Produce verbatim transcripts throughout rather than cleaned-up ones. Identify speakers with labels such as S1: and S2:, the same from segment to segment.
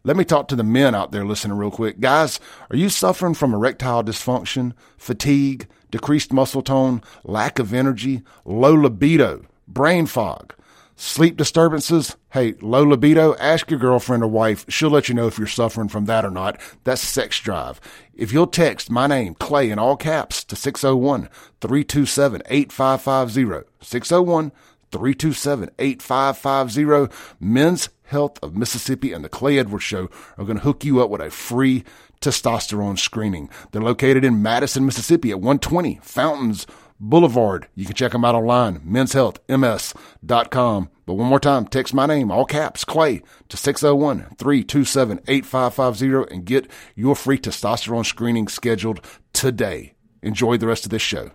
S1: Let me talk to the men out there listening real quick. Guys, are you suffering from erectile dysfunction, fatigue, decreased muscle tone, lack of energy, low libido, brain fog, sleep disturbances? Hey, low libido, ask your girlfriend or wife. She'll let you know if you're suffering from that or not. That's sex drive. If you'll text my name, Clay, in all caps to six oh one, three two seven, eight five five zero, six oh one, three two seven, eight five five zero, Men's Health of Mississippi and the Clay Edwards Show are going to hook you up with a free testosterone screening. They're located in Madison, Mississippi at one twenty Fountains Boulevard. You can check them out online, mens health m s dot com. But one more time, text my name, all caps, Clay, to six oh one, three two seven, eight five five zero and get your free testosterone screening scheduled today. Enjoy the rest of this show.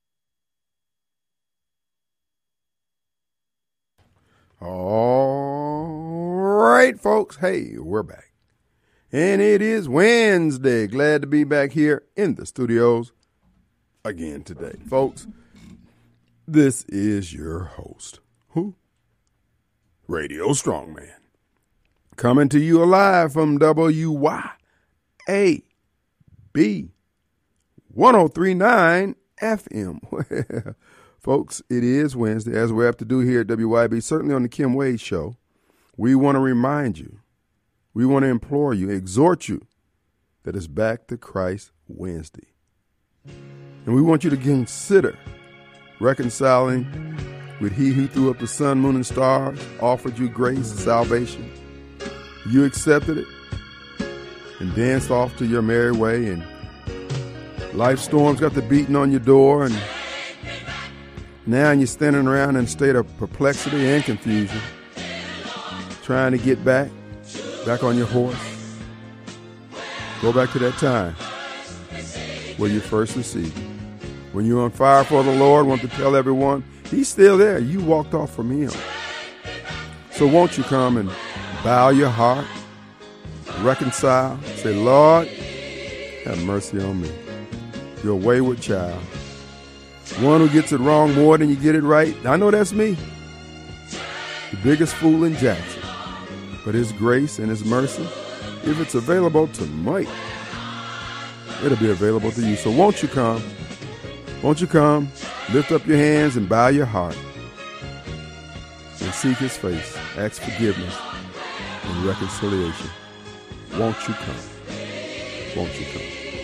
S2: All right, folks. Hey, we're back. And it is Wednesday. Glad to be back here in the studios again today. Folks, this is your host. Who? Radio Strongman. Coming to you live from W Y A B one oh three point nine F M. Folks, it is Wednesday, as we have to do here at W Y A B, certainly on the Kim Wade Show. We want to remind you, we want to implore you, exhort you, that it's Back to Christ Wednesday. And we want you to consider reconciling with He who threw up the sun, moon, and stars, offered you grace, salvation. You accepted it and danced off to your merry way, and life storms got the beating on your door, and now you're standing around in a state of perplexity and confusion, trying to get back, back on your horse. Go back to that time where you first received it. When you're on fire for the Lord, want to tell everyone, He's still there. You walked off from Him. So won't you come and bow your heart, reconcile, say, Lord, have mercy on me, your wayward child. One who gets it wrong more than you get it right. I know that's me. The biggest fool in Jackson. But His grace and His mercy, if it's available tonight, it'll be available to you. So won't you come? Won't you come? Lift up your hands and bow your heart and seek His face. Ask forgiveness and reconciliation. Won't you come? Won't you come?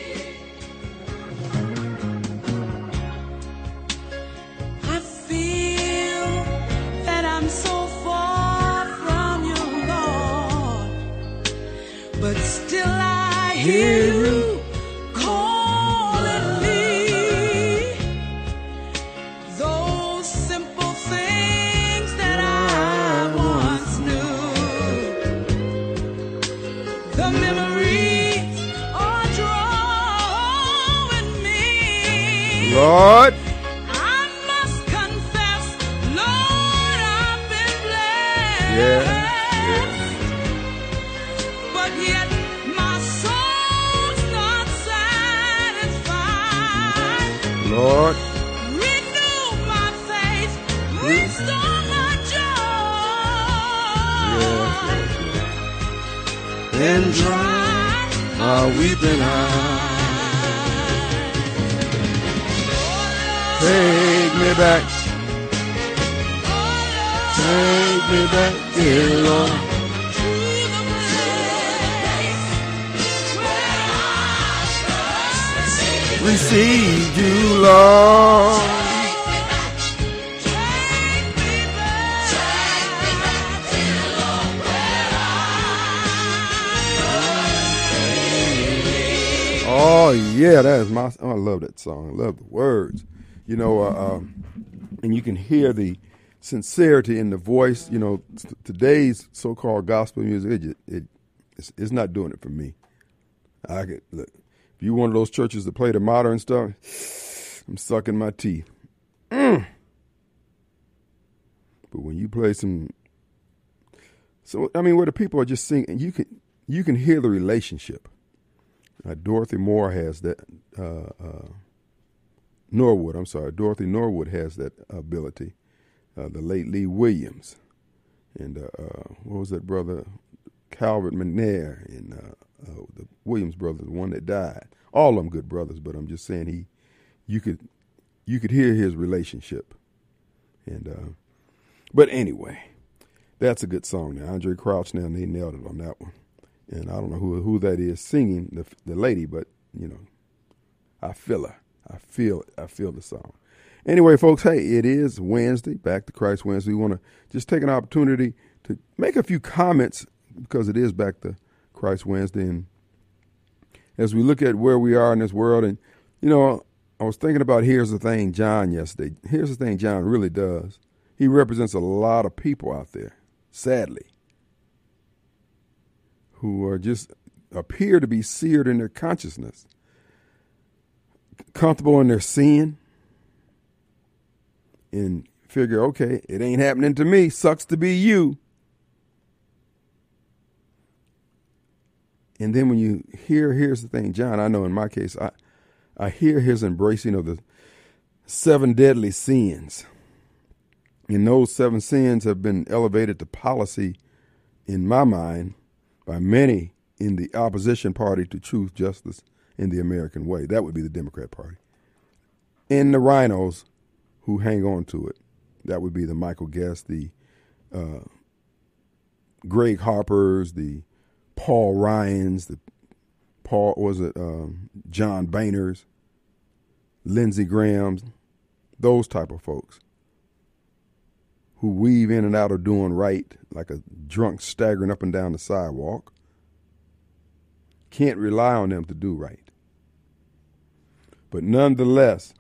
S3: But still I hear you calling me. Those simple things that I once knew. The memories are drawing me.
S2: Lord,
S3: I must confess, Lord, I've been blessed.
S2: Yeah.
S3: Yet my soul's not satisfied.
S2: Lord,
S3: renew my faith, restore my joy,
S2: yes, yes, yes.
S3: and dry
S2: my weeping eyes. Take me back, take me back, dear Lord. Received you, Lord. Oh yeah, that is my. Oh, I love that song. I love the words. You know, uh, um, and you can hear the sincerity in the voice. You know, t- today's so-called gospel music, it, just, it it's, it's not doing it for me. I could look. If you one of those churches that play the modern stuff, I'm sucking my teeth. Mm. But when you play some, so I mean, where the people are just singing, you can you can hear the relationship. Uh, Dorothy Moore has that. Uh, uh, Norwood, I'm sorry, Dorothy Norwood has that ability. Uh, the late Lee Williams, and uh, uh, what was that brother? Calvert McNair and uh, uh, the Williams brothers, the one that died. All of them good brothers, but I'm just saying he, you could, you could hear his relationship. And, uh, but anyway, that's a good song. Now Andre Crouch, now they nailed it on that one. And I don't know who who that is singing, the the lady, but you know, I feel her. I feel it. I feel the song. Anyway, folks, hey, it is Wednesday, Back to Christ Wednesday. We want to just take an opportunity to make a few comments because it is Back to Christ Wednesday. And as we look at where we are in this world, and, you know, I was thinking about Here's the Thing John yesterday. Here's the Thing John really does. He represents a lot of people out there, sadly, who are just appear to be seared in their consciousness, comfortable in their sin, and figure, okay, it ain't happening to me. Sucks to be you. And then when you hear, here's the thing, John, I know in my case, I, I hear his embracing of the seven deadly sins. And those seven sins have been elevated to policy in my mind by many in the opposition party to truth, justice, and the American way. That would be the Democrat Party. And the rhinos who hang on to it. That would be the Michael Guest, the uh, Greg Harpers, the Paul Ryans, the Paul, was it um, John Boehners, Lindsey Grahams, those type of folks who weave in and out of doing right like a drunk staggering up and down the sidewalk. Can't rely on them to do right. But nonetheless,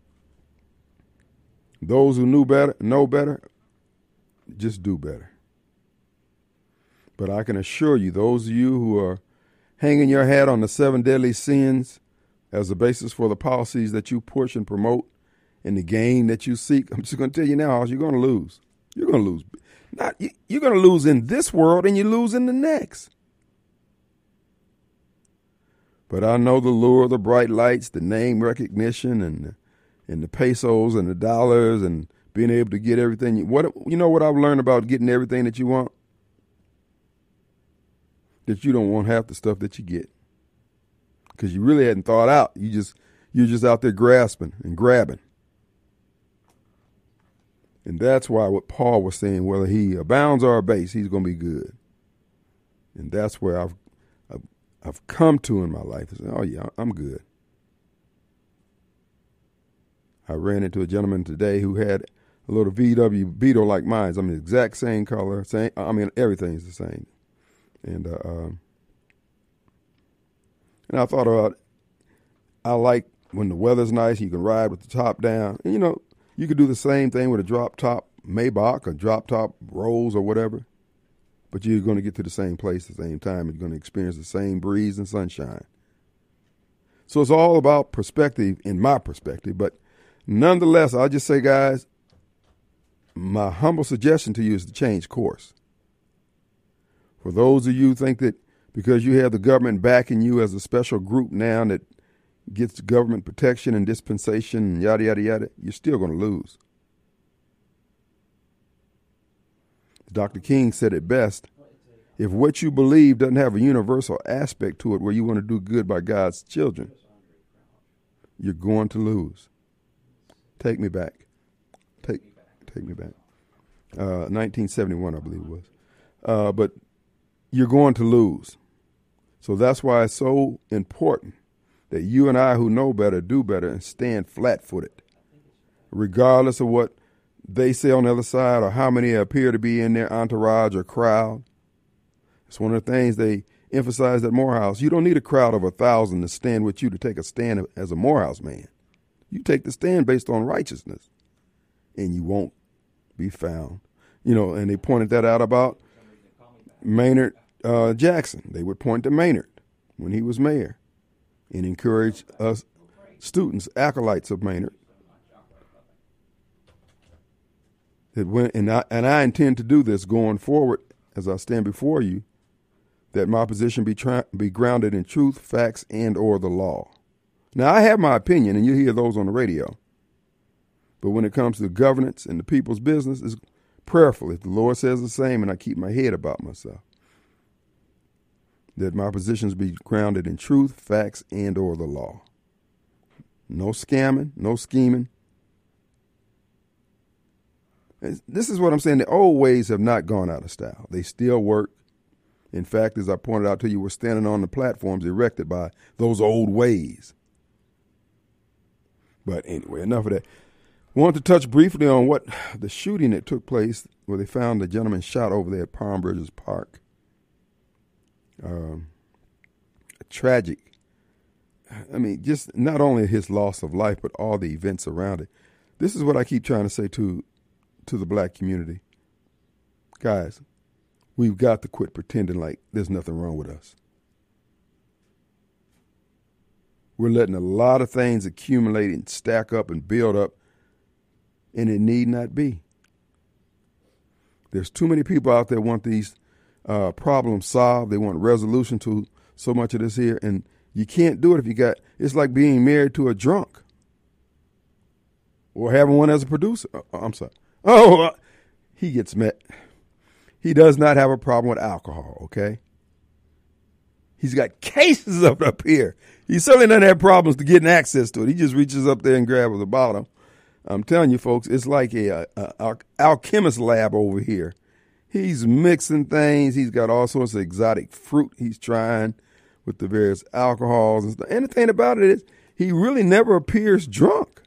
S2: those who knew better, know better, just do better. But I can assure you, those of you who are hanging your hat on the seven deadly sins as the basis for the policies that you push and promote and the gain that you seek, I'm just going to tell you now, you're going to lose. You're going to lose. Not you're going to lose in this world and you lose in the next. But I know the lure of the bright lights, the name recognition, and the, and the pesos and the dollars, and being able to get everything. You, what you know what I've learned about getting everything that you want? That you don't want half the stuff that you get, because you really hadn't thought out. You just you're just out there grasping and grabbing. And that's why what Paul was saying, whether he abounds or abase, he's going to be good. And that's where I've I've, I've come to in my life. I say, oh yeah, I'm good. I ran into a gentleman today who had a little V W Beetle like mine. I mean, the exact same color. Same. I mean, everything's the same. And uh, um, and I thought about, I like when the weather's nice, you can ride with the top down. And, you know, you could do the same thing with a drop top Maybach or drop top Rolls or whatever, but you're going to get to the same place at the same time. You're going to experience the same breeze and sunshine. So it's all about perspective, in my perspective. But nonetheless, I'll just say, guys, my humble suggestion to you is to change course. For those of you who think that because you have the government backing you as a special group now that gets government protection and dispensation and yada, yada, yada, you're still going to lose. Doctor King said it best. If what you believe doesn't have a universal aspect to it where you want to do good by God's children, you're going to lose. Take me back. Take take me back. Uh, nineteen seventy-one, I believe it was. Uh, but you're going to lose. So that's why it's so important that you and I who know better do better and stand flat-footed, regardless of what they say on the other side or how many appear to be in their entourage or crowd. It's one of the things they emphasize at Morehouse. You don't need a crowd of a thousand to stand with you to take a stand as a Morehouse man. You take the stand based on righteousness, and you won't be found. You know, and they pointed that out about Maynard uh, Jackson. They would point to Maynard when he was mayor and encourage us students, acolytes of Maynard. That when, and I, and I intend to do this going forward as I stand before you, that my position be tra- be grounded in truth, facts, and or the law. Now, I have my opinion, and you hear those on the radio. But when it comes to governance and the people's business, it's prayerful. If the Lord says the same, and I keep my head about myself. that my positions be grounded in truth, facts, and or the law. No scamming, no scheming. This is what I'm saying. The old ways have not gone out of style. They still work. In fact, as I pointed out to you, we're standing on the platforms erected by those old ways. But anyway, enough of that. I want to touch briefly on what the shooting that took place where they found the gentleman shot over there at Palm Bridges Park. Um, tragic. I mean, just not only his loss of life, but all the events around it. This is what I keep trying to say to to the black community. Guys, we've got to quit pretending like there's nothing wrong with us. We're letting a lot of things accumulate and stack up and build up, and it need not be. There's too many people out there want these uh, problems solved. They want resolution to so much of this here, and you can't do it if you got, it's like being married to a drunk or having one as a producer. Oh, I'm sorry. Oh, uh, he gets met. He does not have a problem with alcohol, okay? He's got cases of it up here. He certainly doesn't have problems to getting access to it. He just reaches up there and grabs the bottle. I'm telling you, folks, it's like a, a, a alchemist lab over here. He's mixing things. He's got all sorts of exotic fruit he's trying with the various alcohols and stuff. And the thing about it is he really never appears drunk.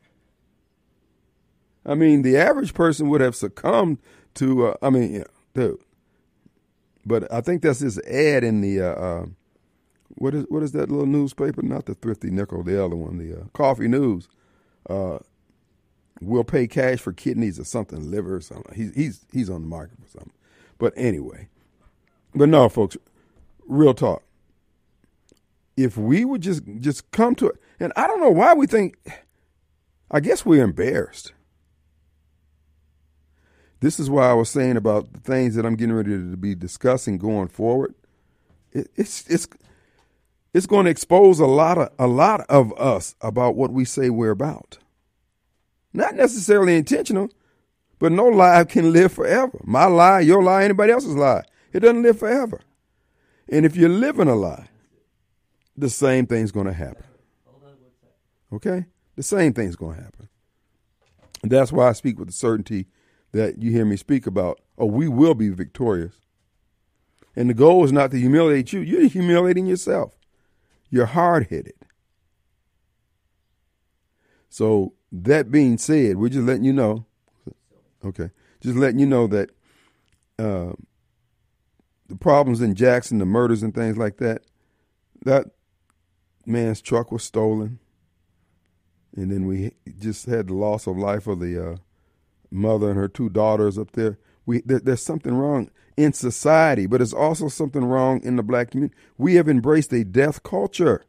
S2: I mean, the average person would have succumbed to, uh, I mean, yeah, dude. But I think that's this ad in the, uh, uh, what is what is that little newspaper? Not the Thrifty Nickel, the other one, the uh, Coffee News. Uh, we'll pay cash for kidneys or something, liver or something. He's he's he's on the market for something. But anyway, but no, folks, real talk. If we would just just come to it, and I don't know why we think, I guess we're embarrassed. This is why I was saying about the things that I'm getting ready to be discussing going forward. It, it's it's it's going to expose a lot of a lot of us about what we say we're about. Not necessarily intentional, but no lie can live forever. My lie, your lie, anybody else's lie. It doesn't live forever. And if you're living a lie, the same thing's going to happen. Okay? The same thing's going to happen. And that's why I speak with the certainty that you hear me speak about, oh, we will be victorious. And the goal is not to humiliate you. You're humiliating yourself. You're hard-headed. So that being said, we're just letting you know, okay, just letting you know that uh, the problems in Jackson, the murders and things like that, that man's truck was stolen. And then we just had the loss of life of the uh, mother and her two daughters up there. We there, there's something wrong in society, but there's also something wrong in the black community. We have embraced a death culture.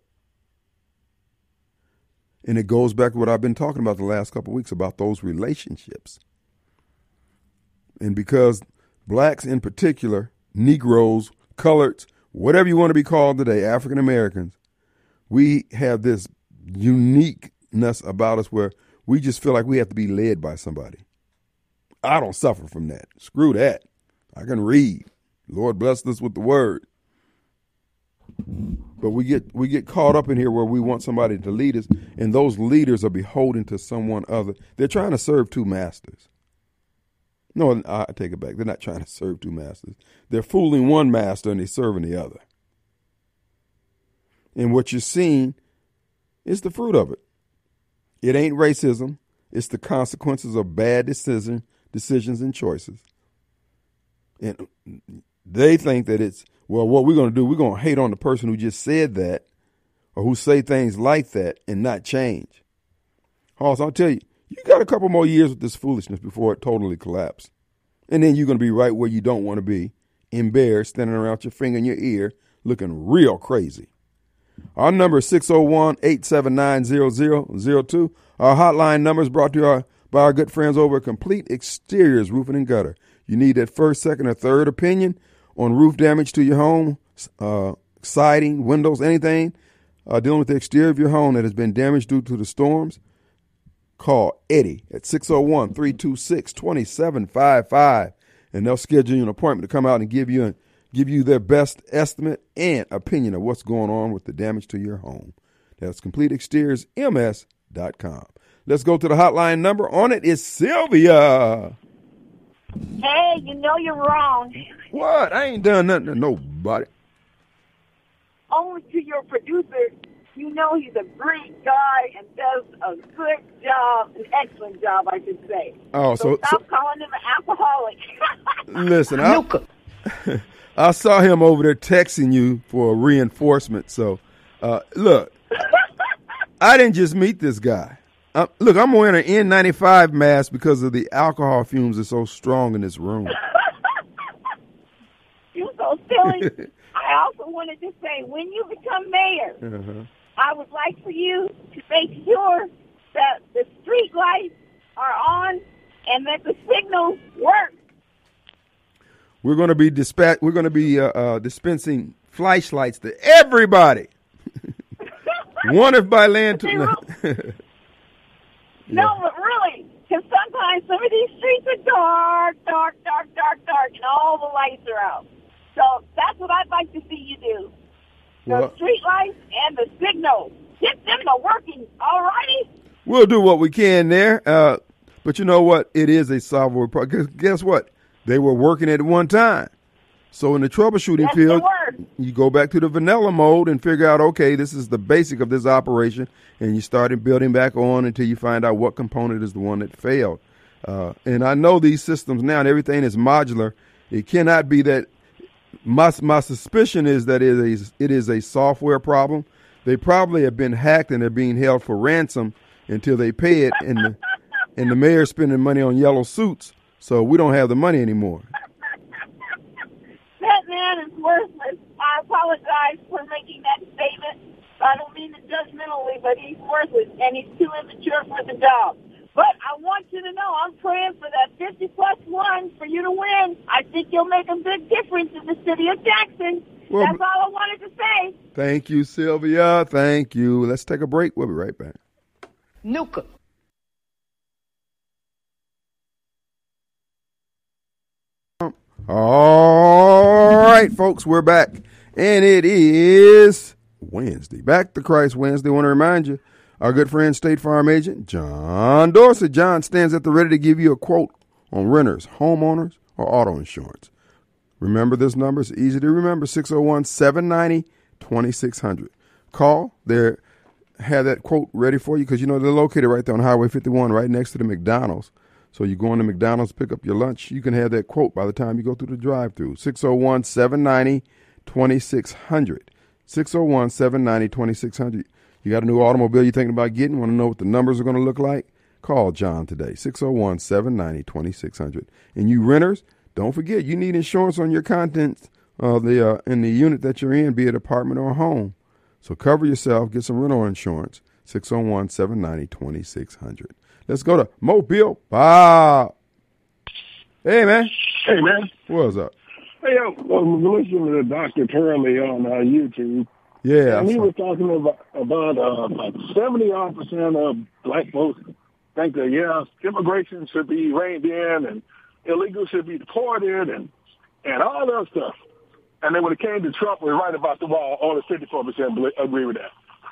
S2: And it goes back to what I've been talking about the last couple of weeks about those relationships. And because blacks in particular, Negroes, coloreds, whatever you want to be called today, African Americans, we have this uniqueness about us where we just feel like we have to be led by somebody. I don't suffer from that. Screw that. I can read. Lord bless us with the word. But we get we get caught up in here where we want somebody to lead us, and those leaders are beholden to someone other. They're trying to serve two masters. No, I take it back. They're not trying to serve two masters. They're fooling one master and they're serving the other. And what you're seeing is the fruit of it. It ain't racism. It's the consequences of bad decision, decisions and choices. And they think that it's, well, what we're going to do, we're going to hate on the person who just said that or who say things like that and not change. Hoss, I'll tell you, you got a couple more years with this foolishness before it totally collapses. And then you're going to be right where you don't want to be, embarrassed, standing around with your finger in your ear, looking real crazy. Our number is six oh one, eight seven nine, zero zero zero two. Our hotline number is brought to you our, by our good friends over at Complete Exteriors Roofing and Gutter. You need that first, second, or third opinion on roof damage to your home, uh, siding, windows, anything uh, dealing with the exterior of your home that has been damaged due to the storms. Call Eddie at six oh one, three two six, two seven five five, and they'll schedule you an appointment to come out and give you an, give you their best estimate and opinion of what's going on with the damage to your home. That's complete exteriors m s dot com. Let's go to the hotline number. On it is Sylvia.
S4: Hey, you know you're wrong.
S2: What? I ain't done nothing to nobody.
S4: Only to your producer. You know he's a great guy and does a good job, an excellent job, I should say.
S2: Oh, so,
S4: so stop
S2: so
S4: calling him an alcoholic.
S2: listen, I, I saw him over there texting you for reinforcement. So, uh, look, I didn't just meet this guy. Uh, look, I'm wearing an N ninety-five mask because of the alcohol fumes are so strong in this room.
S4: You're so silly. I also wanted to say, when you become mayor,
S2: Uh-huh.
S4: I would like for you to make sure that the street lights are on and that the signals work.
S2: We're going to be dispatch. We're going to be uh, uh, dispensing flashlights to everybody. One if by land to.
S4: No, but really, because sometimes some of these streets are dark, dark, dark, dark, dark, and all the lights are out. So that's what I'd like to see you do. The
S2: Well,
S4: street lights and the signals. Get them to working, all righty?
S2: we'll do what we can there. Uh, but you know what? It is a solvable problem. Guess what? They were working at one time. So in the troubleshooting
S4: Yes, they
S2: field,
S4: were.
S2: you go back to the vanilla mode and figure out, okay, this is the basic of this operation, and you start building back on until you find out what component is the one that failed. Uh, and I know these systems now, and everything is modular. It cannot be that. My my suspicion is that it is it is a software problem. They probably have been hacked and they're being held for ransom until they pay it, and the, and the mayor's spending money on yellow suits, so we don't have the money anymore.
S4: That man is worthless. I apologize for making that statement. I don't mean it judgmentally, but he's worthless, and he's too immature for the job. But I want you to know I'm praying for that fifty plus one for you to win. I think you'll make a big difference in the city of Jackson.
S2: Well,
S4: That's all I wanted to say.
S2: Thank you, Sylvia. Thank you. Let's take a break. We'll be right back.
S5: Nuka.
S2: All right, folks, we're back. And it is Wednesday. Back to Christ Wednesday. I want to remind you, our good friend, State Farm agent, John Dorsey. John stands at the ready to give you a quote on renters, homeowners, or auto insurance. Remember this number. It's easy to remember, six oh one, seven nine zero, two six zero zero. Call. They have that quote ready for you because, you know, they're located right there on Highway fifty-one, right next to the McDonald's. So you go into McDonald's, pick up your lunch, you can have that quote by the time you go through the drive-thru. six oh one, seven nine zero, two six zero zero. six oh one, seven nine zero, two six zero zero. You got a new automobile you're thinking about getting, want to know what the numbers are going to look like? Call John today, six oh one, seven nine zero, two six zero zero. And you renters, don't forget, you need insurance on your contents uh, the, uh, in the unit that you're in, be it apartment or home. So cover yourself, get some rental insurance, six oh one, seven nine zero, two six zero zero. Let's go to Mobile Bob. Hey, man.
S6: Hey, man.
S2: What's up?
S6: Hey, I'm, I'm listening to Doctor Turley on uh, YouTube.
S2: Yeah.
S6: And he
S2: I'm
S6: was talking about, about uh, like seventy-odd percent of black folks think that, yeah, immigration should be reined in and illegals should be deported and, and all that stuff. And then when it came to Trump, was right about the wall, only fifty-four percent agree with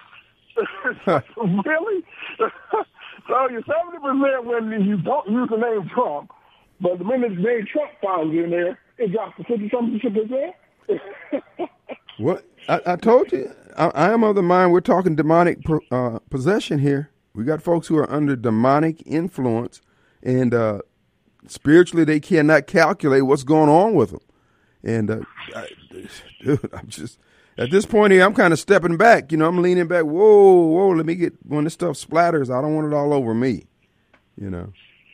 S6: that. Really? So you're seventy percent when you don't use the name Trump, but the minute the name Trump falls in there, it drops to fifty-something percent.
S2: What? I, I told you, I, I am of the mind we're talking demonic uh, possession here. We got folks who are under demonic influence, and uh, spiritually they cannot calculate what's going on with them. And, uh, I, dude, I'm just, at this point here, I'm kind of stepping back. You know, I'm leaning back. Whoa, whoa, let me get, when this stuff splatters, I don't want it all over me, you know.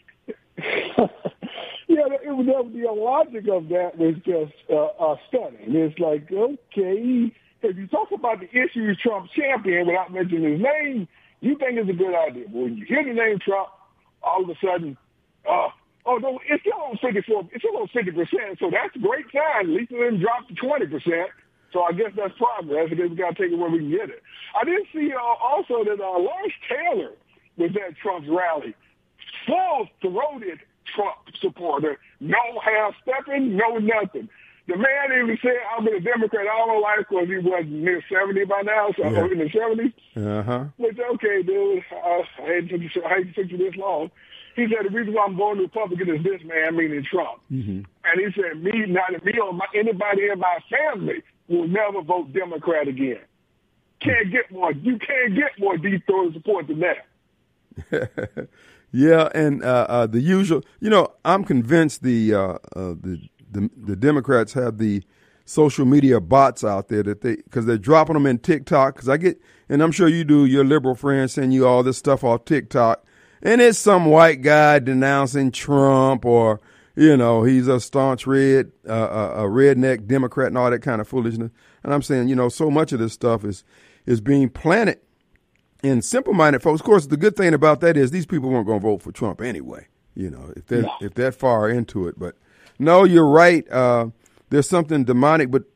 S6: Yeah, it was the, the logic of that was just uh, uh, stunning. It's like, okay, if you talk about the issues Trump championed without mentioning his name, you think it's a good idea. But when you hear the name Trump, all of a sudden, uh, oh no, it's still on fifty-four, it's still on fifty percent. So that's a great sign. At least it didn't drop to twenty percent. So I guess that's progress. I guess we got to take it where we can get it. I did see uh, also that uh, Lawrence Taylor was at Trump's rally, full throated Trump supporter, no half stepping, no nothing. The man even said, "I'm a Democrat all my life," because he was near seventy by now, so
S2: Yeah.
S6: in the seventies.
S2: Uh huh.
S6: Which, okay, dude, uh, I hate to I hate to take you this long. He said the reason why I'm going to Republican is this man, meaning Trump.
S2: Mm-hmm.
S6: And he said, me, not me or my, anybody in my family will never vote Democrat again. Can't get more. You can't get more deep throat support than that.
S2: Yeah, and uh, uh, the usual. You know, I'm convinced the, uh, uh, the the the Democrats have the social media bots out there that they because they're dropping them in TikTok. Because I get, and I'm sure you do. Your liberal friends send you all this stuff off TikTok. And it's some white guy denouncing Trump, or you know, he's a staunch red, uh, a redneck Democrat, and all that kind of foolishness. And I'm saying, you know, so much of this stuff is is being planted in simple-minded folks. Of course, the good thing about that is these people weren't going to vote for Trump anyway. You know, if they're
S6: No.
S2: if they're far into it. But no, you're right. Uh, there's something demonic. But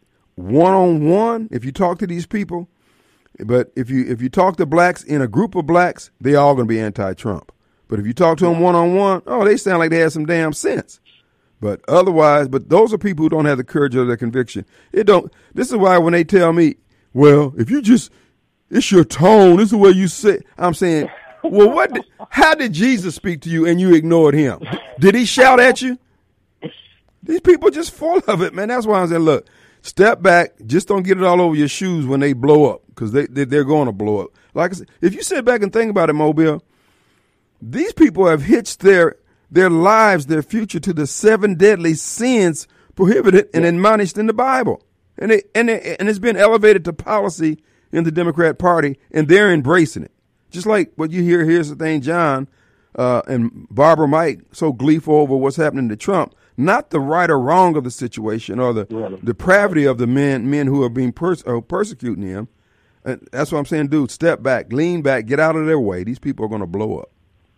S2: one-on-one, if you talk to these people. But if you if you talk to blacks in a group of blacks, they all going to be anti-Trump. But if you talk to them one-on-one, oh, they sound like they have some damn sense. But otherwise, but those are people who don't have the courage of their conviction. It don't. This is why when they tell me, well, if you just, it's your tone, it's the way you say. I'm saying, well, what? Did, how did Jesus speak to you and you ignored him? Did he shout at you? These people are just full of it, man. That's why I'm saying, look. Step back. Just don't get it all over your shoes when they blow up, because they, they, they're going to blow up. Like I said, if you sit back and think about it, Mobile, these people have hitched their their lives, their future to the seven deadly sins prohibited and admonished in the Bible. And it, and it, and it's been elevated to policy in the Democrat Party, and they're embracing it. Just like what you hear, here's the thing, John uh, and Barbara Mike so gleeful over what's happening to Trump. Not the right or wrong of the situation or the
S6: Right.
S2: depravity of the men men who are being pers- uh, persecuting him. And that's what I'm saying, dude. Step back, lean back, get out of their way. These people are going to blow up.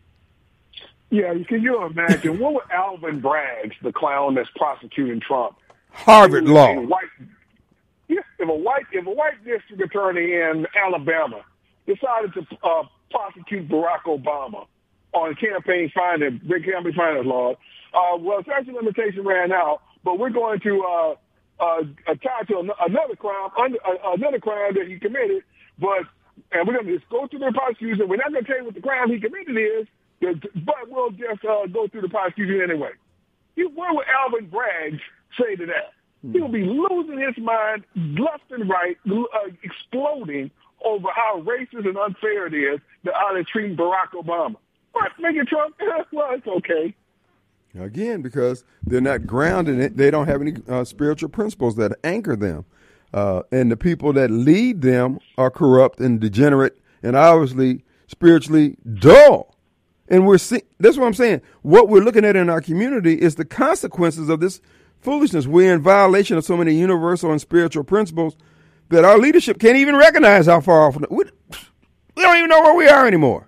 S6: Yeah, can you imagine what would Alvin Bragg, the clown that's prosecuting Trump,
S2: Harvard
S6: if
S2: Law.
S6: a white, yeah, if a white if a white district attorney in Alabama decided to uh, prosecute Barack Obama on campaign finance, big campaign finance law. Uh, well, statute of limitation ran out, but we're going to uh, uh, attach to an- another crime, under, uh, another crime that he committed. But and we're going to just go through the prosecution. We're not going to tell you what the crime he committed is, but we'll just uh, go through the prosecution anyway. You, what would Alvin Bragg say to that? He will be losing his mind left and right, uh, exploding over how racist and unfair it is that how they're treating Barack Obama. What, making Trump? Well, it's okay.
S2: Again, because they're not grounded in it. They don't have any uh, spiritual principles that anchor them. Uh, and the people that lead them are corrupt and degenerate and obviously spiritually dull. And we're see- that's what I'm saying. What we're looking at in our community is the consequences of this foolishness. We're in violation of so many universal and spiritual principles that our leadership can't even recognize how far off. We, we don't even know where we are anymore.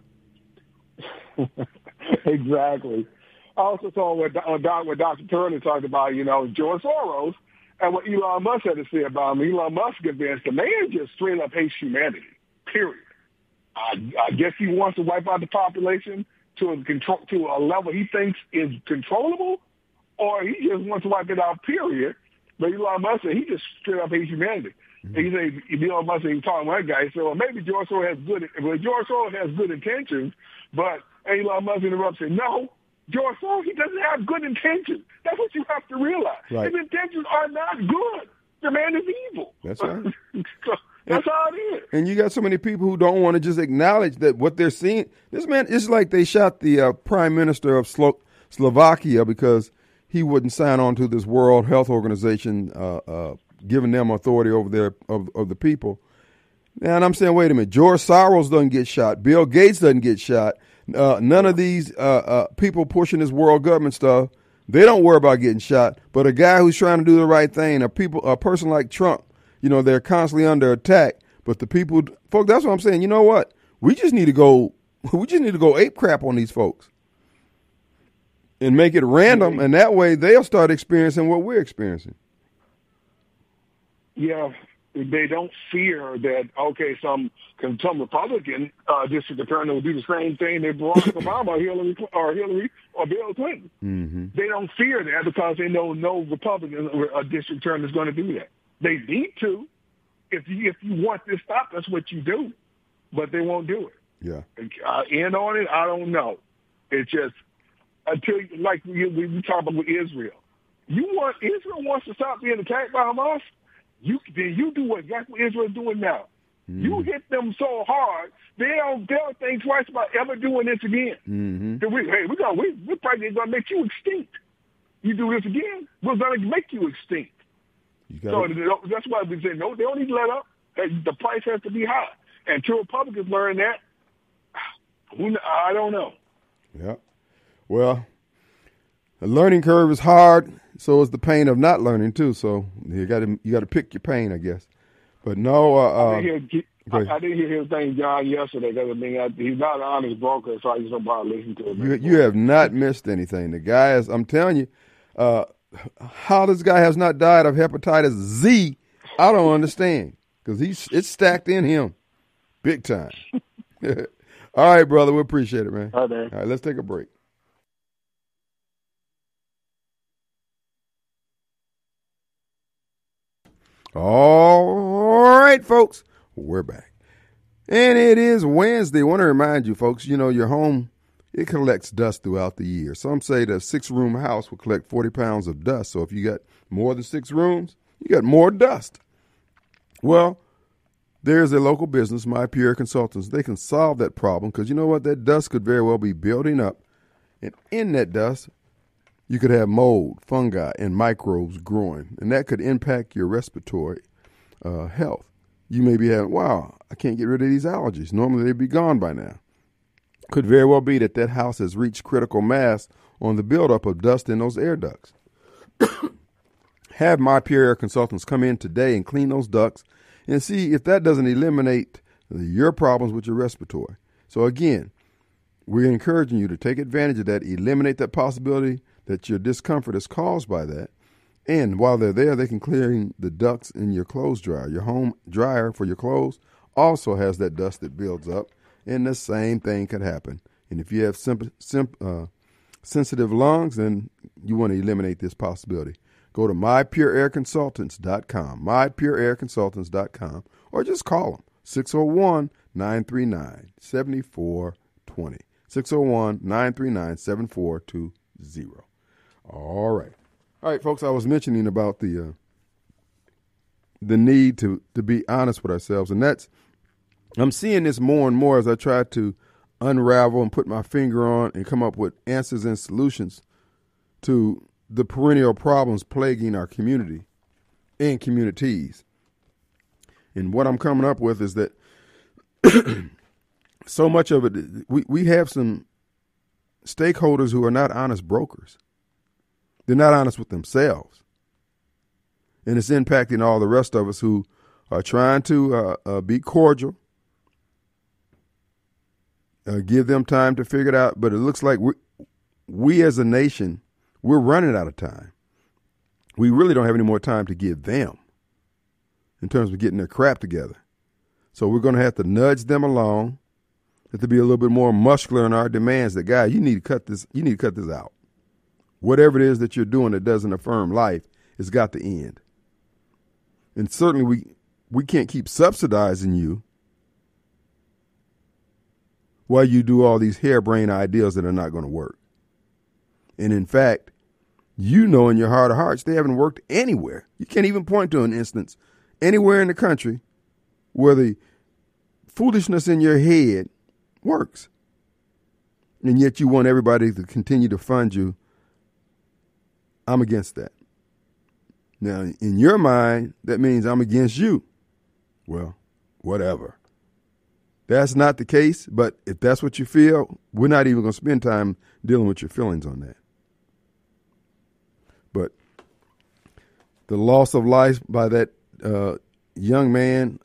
S6: Exactly. I also saw what, what Doctor Turner talked about, you know, George Soros, and what Elon Musk had to say about him. Elon Musk convinced the man just straight up hates humanity, period. I, I guess he wants to wipe out the population to a, control, to a level he thinks is controllable, or he just wants to wipe it out, period. But Elon Musk said he just straight up hates humanity. Mm-hmm. He said, Elon Musk said, he was talking to one guy, he said, well, maybe George Soros has good, well, George Soros has good intentions, but Elon Musk interrupted and said, no, George Soros, he doesn't have good intentions. That's what you have to realize.
S2: Right.
S6: His intentions are not good. The man is evil.
S2: That's right.
S6: So that's how it is.
S2: And you got so many people who don't want to just acknowledge that what they're seeing. This man, it's like they shot the uh, prime minister of Slo- Slovakia because he wouldn't sign on to this World Health Organization, uh, uh, giving them authority over their of, of the people. And I'm saying, wait a minute, George Soros doesn't get shot. Bill Gates doesn't get shot. Uh, none of these uh, uh, people pushing this world government stuff, they don't worry about getting shot. But a guy who's trying to do the right thing, a people, a person like Trump, you know, they're constantly under attack. But the people, folks, that's what I'm saying. You know what? We just need to go. We just need to go ape crap on these folks and make it random, and that way they'll start experiencing what we're experiencing.
S6: Yeah, they don't fear that, okay, some some Republican uh, district attorney will do the same thing that Barack Obama or Hillary, or Hillary or Bill Clinton.
S2: Mm-hmm.
S6: They don't fear that because they know no Republican or a district attorney is going to do that. They need to. If you, if you want this stop, that's what you do. But they won't do it.
S2: Yeah.
S6: Uh, in on it, I don't know. It's just until, like we, we talk about with Israel. You want Israel wants to stop being attacked by Hamas. You then you do what exactly what Israel is doing now. Mm-hmm. You hit them so hard they don't they'll think twice about ever doing this again.
S2: Mm-hmm.
S6: We, hey, we gonna we we're probably gonna make you extinct. You do this again, we're gonna make you extinct.
S2: You
S6: so that's why we say no. They don't need to let up. The price has to be high. And until Republicans learn that, I don't know.
S2: Yeah. Well, the learning curve is hard. So is the pain of not learning too. So you got to you got to pick your pain, I guess. But no, uh,
S6: I, didn't hear, I, I didn't hear him thank John yesterday because I mean I, he's not an honest broker, so I just don't bother listening to him.
S2: You, you have not missed anything. The guy is. I'm telling you, uh, how this guy has not died of hepatitis Z, I don't understand because he's it's stacked in him, big time. All right, brother, we appreciate it, man.
S6: All right, man.
S2: All right, let's take a break. All right, folks, we're back. And it is Wednesday. I want to remind you, folks, you know, your home, it collects dust throughout the year. Some say that a six-room house will collect forty pounds of dust. So if you got more than six rooms, you got more dust. Well, there's a local business, My Pure Consultants. They can solve that problem because you know what? That dust could very well be building up. And in that dust, you could have mold, fungi, and microbes growing, and that could impact your respiratory uh, health. You may be having, wow, I can't get rid of these allergies. Normally they'd be gone by now. Could very well be that that house has reached critical mass on the buildup of dust in those air ducts. Have My Pure Air Consultants come in today and clean those ducts and see if that doesn't eliminate your problems with your respiratory. So again, we're encouraging you to take advantage of that, eliminate that possibility that your discomfort is caused by that. And while they're there, they can clean the ducts in your clothes dryer. Your home dryer for your clothes also has that dust that builds up, and the same thing could happen. And if you have simp- simp- uh, sensitive lungs, then you want to eliminate this possibility. Go to my pure air consultants dot com, my pure air consultants dot com, or just call them, six oh one, nine three nine, seven four two zero, six oh one, nine three nine, seven four two zero. All right. All right, folks, I was mentioning about the uh, the need to, to be honest with ourselves, and that's, I'm seeing this more and more as I try to unravel and put my finger on and come up with answers and solutions to the perennial problems plaguing our community and communities. And what I'm coming up with is that so much of it, we, we have some stakeholders who are not honest brokers. They're not honest with themselves. And it's impacting all the rest of us who are trying to uh, uh, be cordial, uh, give them time to figure it out. But it looks like we, we as a nation, we're running out of time. We really don't have any more time to give them in terms of getting their crap together. So we're going to have to nudge them along, have to be a little bit more muscular in our demands that, guy, you need to cut this, you need to cut this out. Whatever it is that you're doing that doesn't affirm life, it's got to end. And certainly we we can't keep subsidizing you while you do all these harebrained ideas that are not going to work. And in fact, you know in your heart of hearts, they haven't worked anywhere. You can't even point to an instance anywhere in the country where the foolishness in your head works. And yet you want everybody to continue to fund you. I'm against that. Now, in your mind, that means I'm against you. Well, whatever. That's not the case, but if that's what you feel, we're not even going to spend time dealing with your feelings on that. But the loss of life by that uh, young man,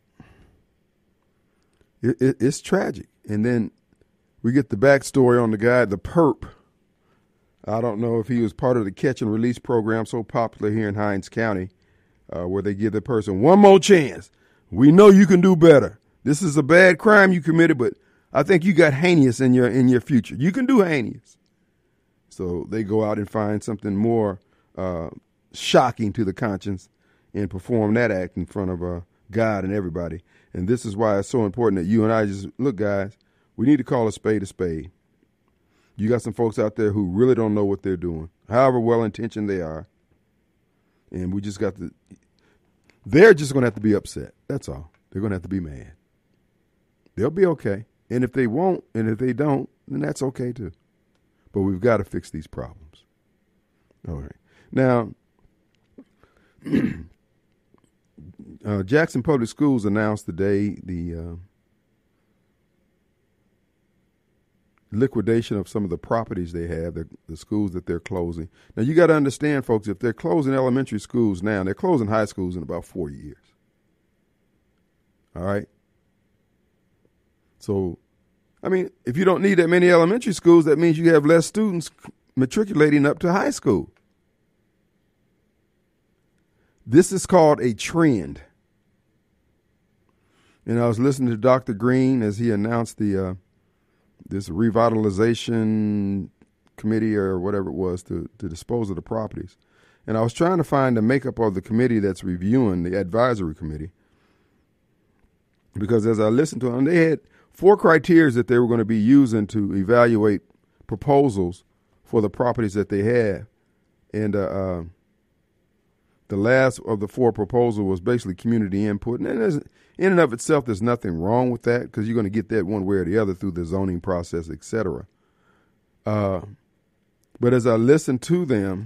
S2: it, it, it's tragic. And then we get the backstory on the guy, the perp. I don't know if he was part of the catch and release program so popular here in Hinds County. uh, where they give the person one more chance. We know you can do better. This is a bad crime you committed, but I think you got heinous in your in your future. You can do heinous. So they go out and find something more uh, shocking to the conscience and perform that act in front of uh, God and everybody. And this is why it's so important that you and I just, look, guys, we need to call a spade a spade. You got some folks out there who really don't know what they're doing, however well-intentioned they are. And we just got to, they're just going to have to be upset. That's all. They're going to have to be mad. They'll be okay. And if they won't, and if they don't, then that's okay too. But we've got to fix these problems. All right. Now, uh, Jackson Public Schools announced today the uh, liquidation of some of the properties they have, the, the schools that they're closing. Now, you got to understand, folks, if they're closing elementary schools now, they're closing high schools in about four years. All right? So, I mean, if you don't need that many elementary schools, that means you have less students matriculating up to high school. This is called a trend. And I was listening to Doctor Green as he announced the uh, this revitalization committee or whatever it was to, to dispose of the properties. And I was trying to find the makeup of the committee that's reviewing, the advisory committee. Because as I listened to them, they had four criteria that they were going to be using to evaluate proposals for the properties that they have. And uh, uh, the last of the four proposals was basically community input. And there's, in and of itself, there's nothing wrong with that because you're going to get that one way or the other through the zoning process, et cetera. Uh, but as I listened to them,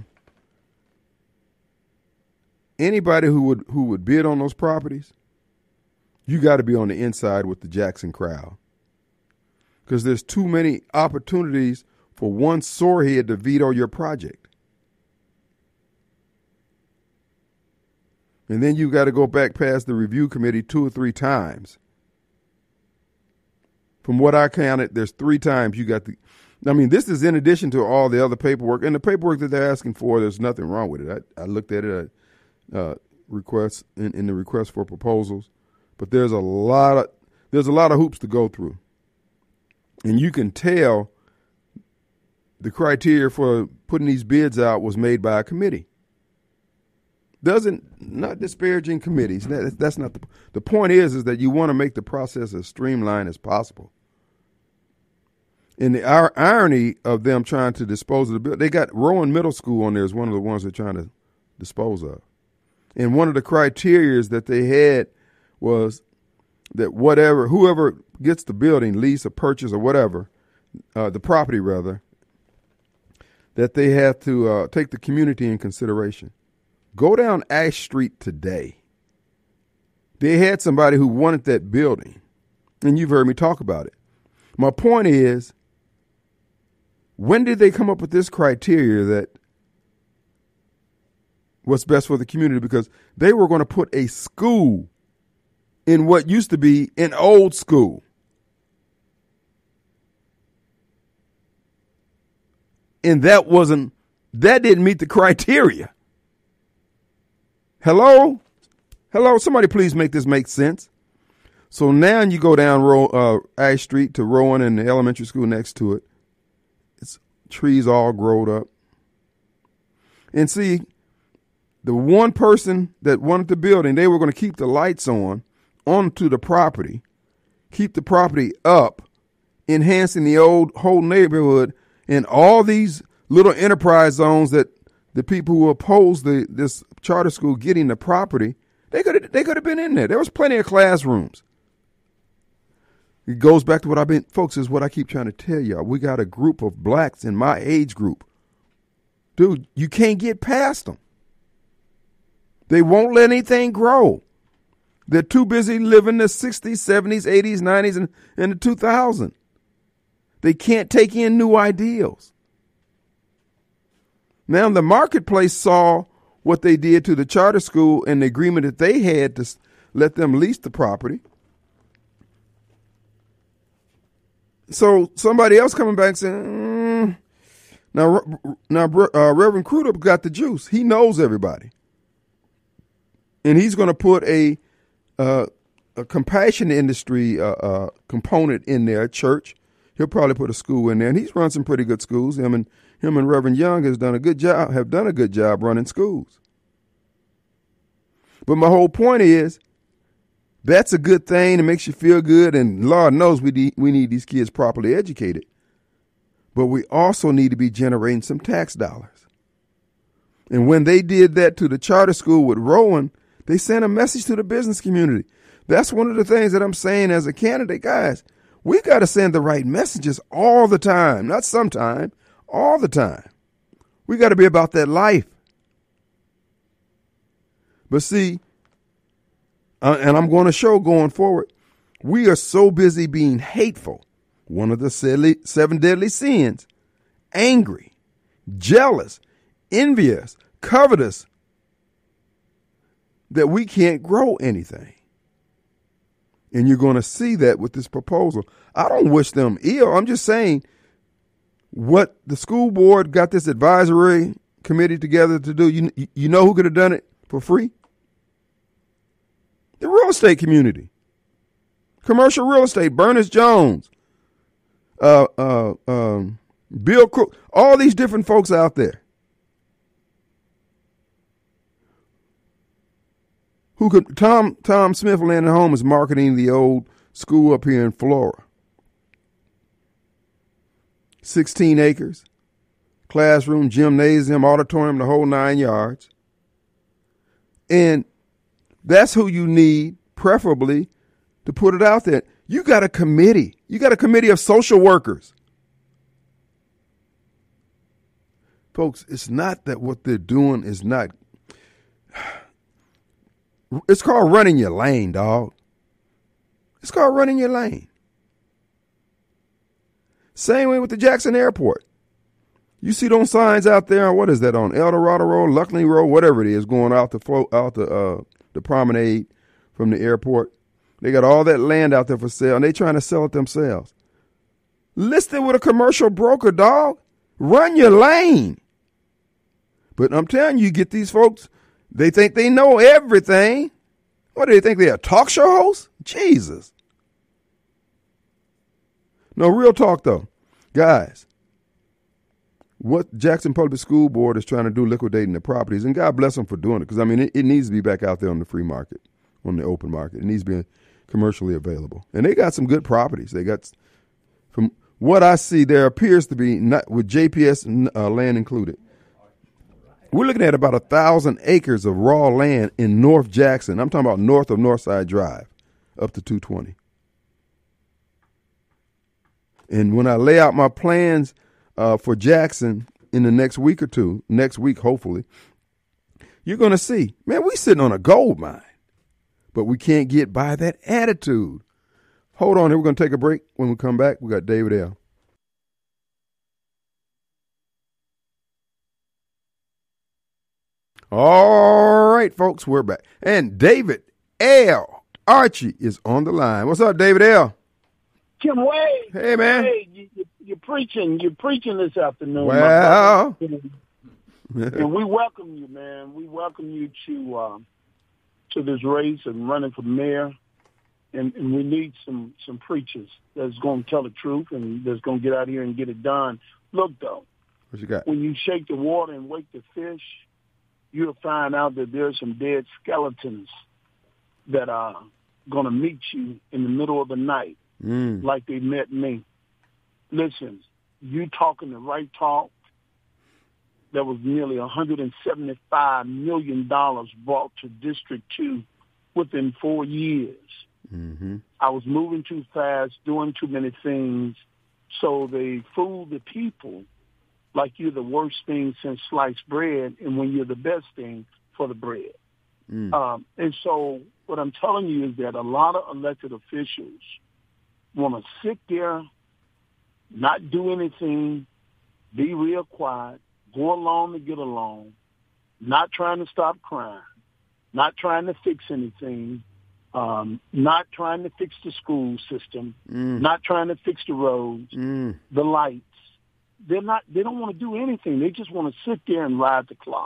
S2: anybody who would who would bid on those properties, you got to be on the inside with the Jackson crowd because there's too many opportunities for one sorehead to veto your project. And then you got to go back past the review committee two or three times. From what I counted, there's three times you got the, I mean, this is in addition to all the other paperwork. And the paperwork that they're asking for, there's nothing wrong with it. I, I looked at it, I, uh, requests in, in the request for proposals. But there's a lot of there's a lot of hoops to go through. And you can tell the criteria for putting these bids out was made by a committee. Doesn't not disparaging committees. That, that's not the the point is is that you want to make the process as streamlined as possible. And the our, irony of them trying to dispose of the bill, they got Rowan Middle School on there as one of the ones they're trying to dispose of. And one of the criteria that they had was that whatever, whoever gets the building, lease or purchase or whatever, uh, the property rather, that they have to uh, take the community in consideration. Go down Ash Street today. They had somebody who wanted that building, and you've heard me talk about it. My point is, when did they come up with this criteria that what's best for the community? Because they were going to put a school in what used to be an old school. And that wasn't, that didn't meet the criteria. Hello? Hello? Somebody please make this make sense. So now you go down Ro- uh, Ash Street to Rowan and the elementary school next to it. It's trees all growed up. And see, the one person that wanted the building, they were going to keep the lights on onto the property, keep the property up, enhancing the old whole neighborhood, and all these little enterprise zones that the people who oppose the this charter school getting the property, they could have they could have been in there. There was plenty of classrooms. It goes back to what I've been, folks, is what I keep trying to tell y'all. We got a group of blacks in my age group. Dude, you can't get past them. They won't let anything grow. They're too busy living the sixties, seventies, eighties, nineties, and, and the two thousands. They can't take in new ideals. Now, the marketplace saw what they did to the charter school and the agreement that they had to let them lease the property. So somebody else coming back saying, mm. now, now uh, Reverend Crudup got the juice. He knows everybody. and he's going to put a uh, a compassion industry uh, uh, component in there, a church. He'll probably put a school in there, and he's run some pretty good schools. Him and him and Reverend Young has done a good job, have done a good job running schools. But my whole point is, that's a good thing. It makes you feel good, and Lord knows we de- we need these kids properly educated. But we also need to be generating some tax dollars. And when they did that to the charter school with Rowan, they sent a message to the business community. That's one of the things that I'm saying as a candidate, guys. We got to send the right messages all the time, not sometime, all the time. We got to be about that life. But see, uh, and I'm going to show going forward, we are so busy being hateful. One of the seven deadly sins, angry, jealous, envious, covetous, that we can't grow anything. And you're going to see that with this proposal. I don't wish them ill. I'm just saying what the school board got this advisory committee together to do. You, you know who could have done it for free? The real estate community. Commercial real estate, Bernice Jones, uh, uh, um, Bill Crook, all these different folks out there. Who could Tom Tom Smith Land and Home is marketing the old school up here in Flora. Sixteen acres, classroom, gymnasium, auditorium, the whole nine yards. And that's who you need, preferably, to put it out there. You got a committee. You got a committee of social workers. Folks, it's not that what they're doing is not. It's called running your lane, dog. It's called running your lane. Same way with the Jackson Airport. You see those signs out there, what is that, on El Dorado Road, Luckley Road, whatever it is, going out the float, out the uh, the promenade from the airport. They got all that land out there for sale, and they trying to sell it themselves. List it with a commercial broker, dog. Run your lane. But I'm telling you, you get these folks, they think they know everything. What do they think? They're a talk show host? Jesus. No, real talk, though. Guys, what Jackson Public School Board is trying to do, liquidating the properties, and God bless them for doing it, because, I mean, it, it needs to be back out there on the free market, on the open market. It needs to be commercially available. And they got some good properties. They got, from what I see, there appears to be, not with J P S uh, land included, we're looking at about a thousand acres of raw land in North Jackson. I'm talking about north of Northside Drive, up to two twenty. And when I lay out my plans uh, for Jackson in the next week or two, next week hopefully, you're going to see, man, we sitting on a gold mine, but we can't get by that attitude. Hold on here. We're going to take a break. When we come back, we got David L. All right, folks, we're back. And David L. Archie is on the line. What's up, David L.?
S6: Kim Wade.
S2: Hey, man.
S6: Hey, you, you, you're preaching. You're preaching this afternoon.
S2: Well.
S6: And we welcome you, man. We welcome you to uh, to this race and running for mayor. And, and we need some, some preachers that's going to tell the truth and that's going to get out here and get it done. Look, though.
S2: What you got?
S6: When you shake the water and wake the fish, you'll find out that there's some dead skeletons that are going to meet you in the middle of the night, mm. like they met me. Listen, you talking the right talk. There was nearly one hundred seventy-five million dollars brought to District two within four years.
S2: Mm-hmm.
S6: I was moving too fast, doing too many things, so they fooled the people like you're the worst thing since sliced bread, and when you're the best thing for the bread. Mm. Um, and so what I'm telling you is that a lot of elected officials want to sit there, not do anything, be real quiet, go along to get along, not trying to stop crime, not trying to fix anything, um, not trying to fix the school system, mm. not trying to fix the roads, mm. the lights. They're not. They don't want to do anything. They just want to sit there and ride the clock.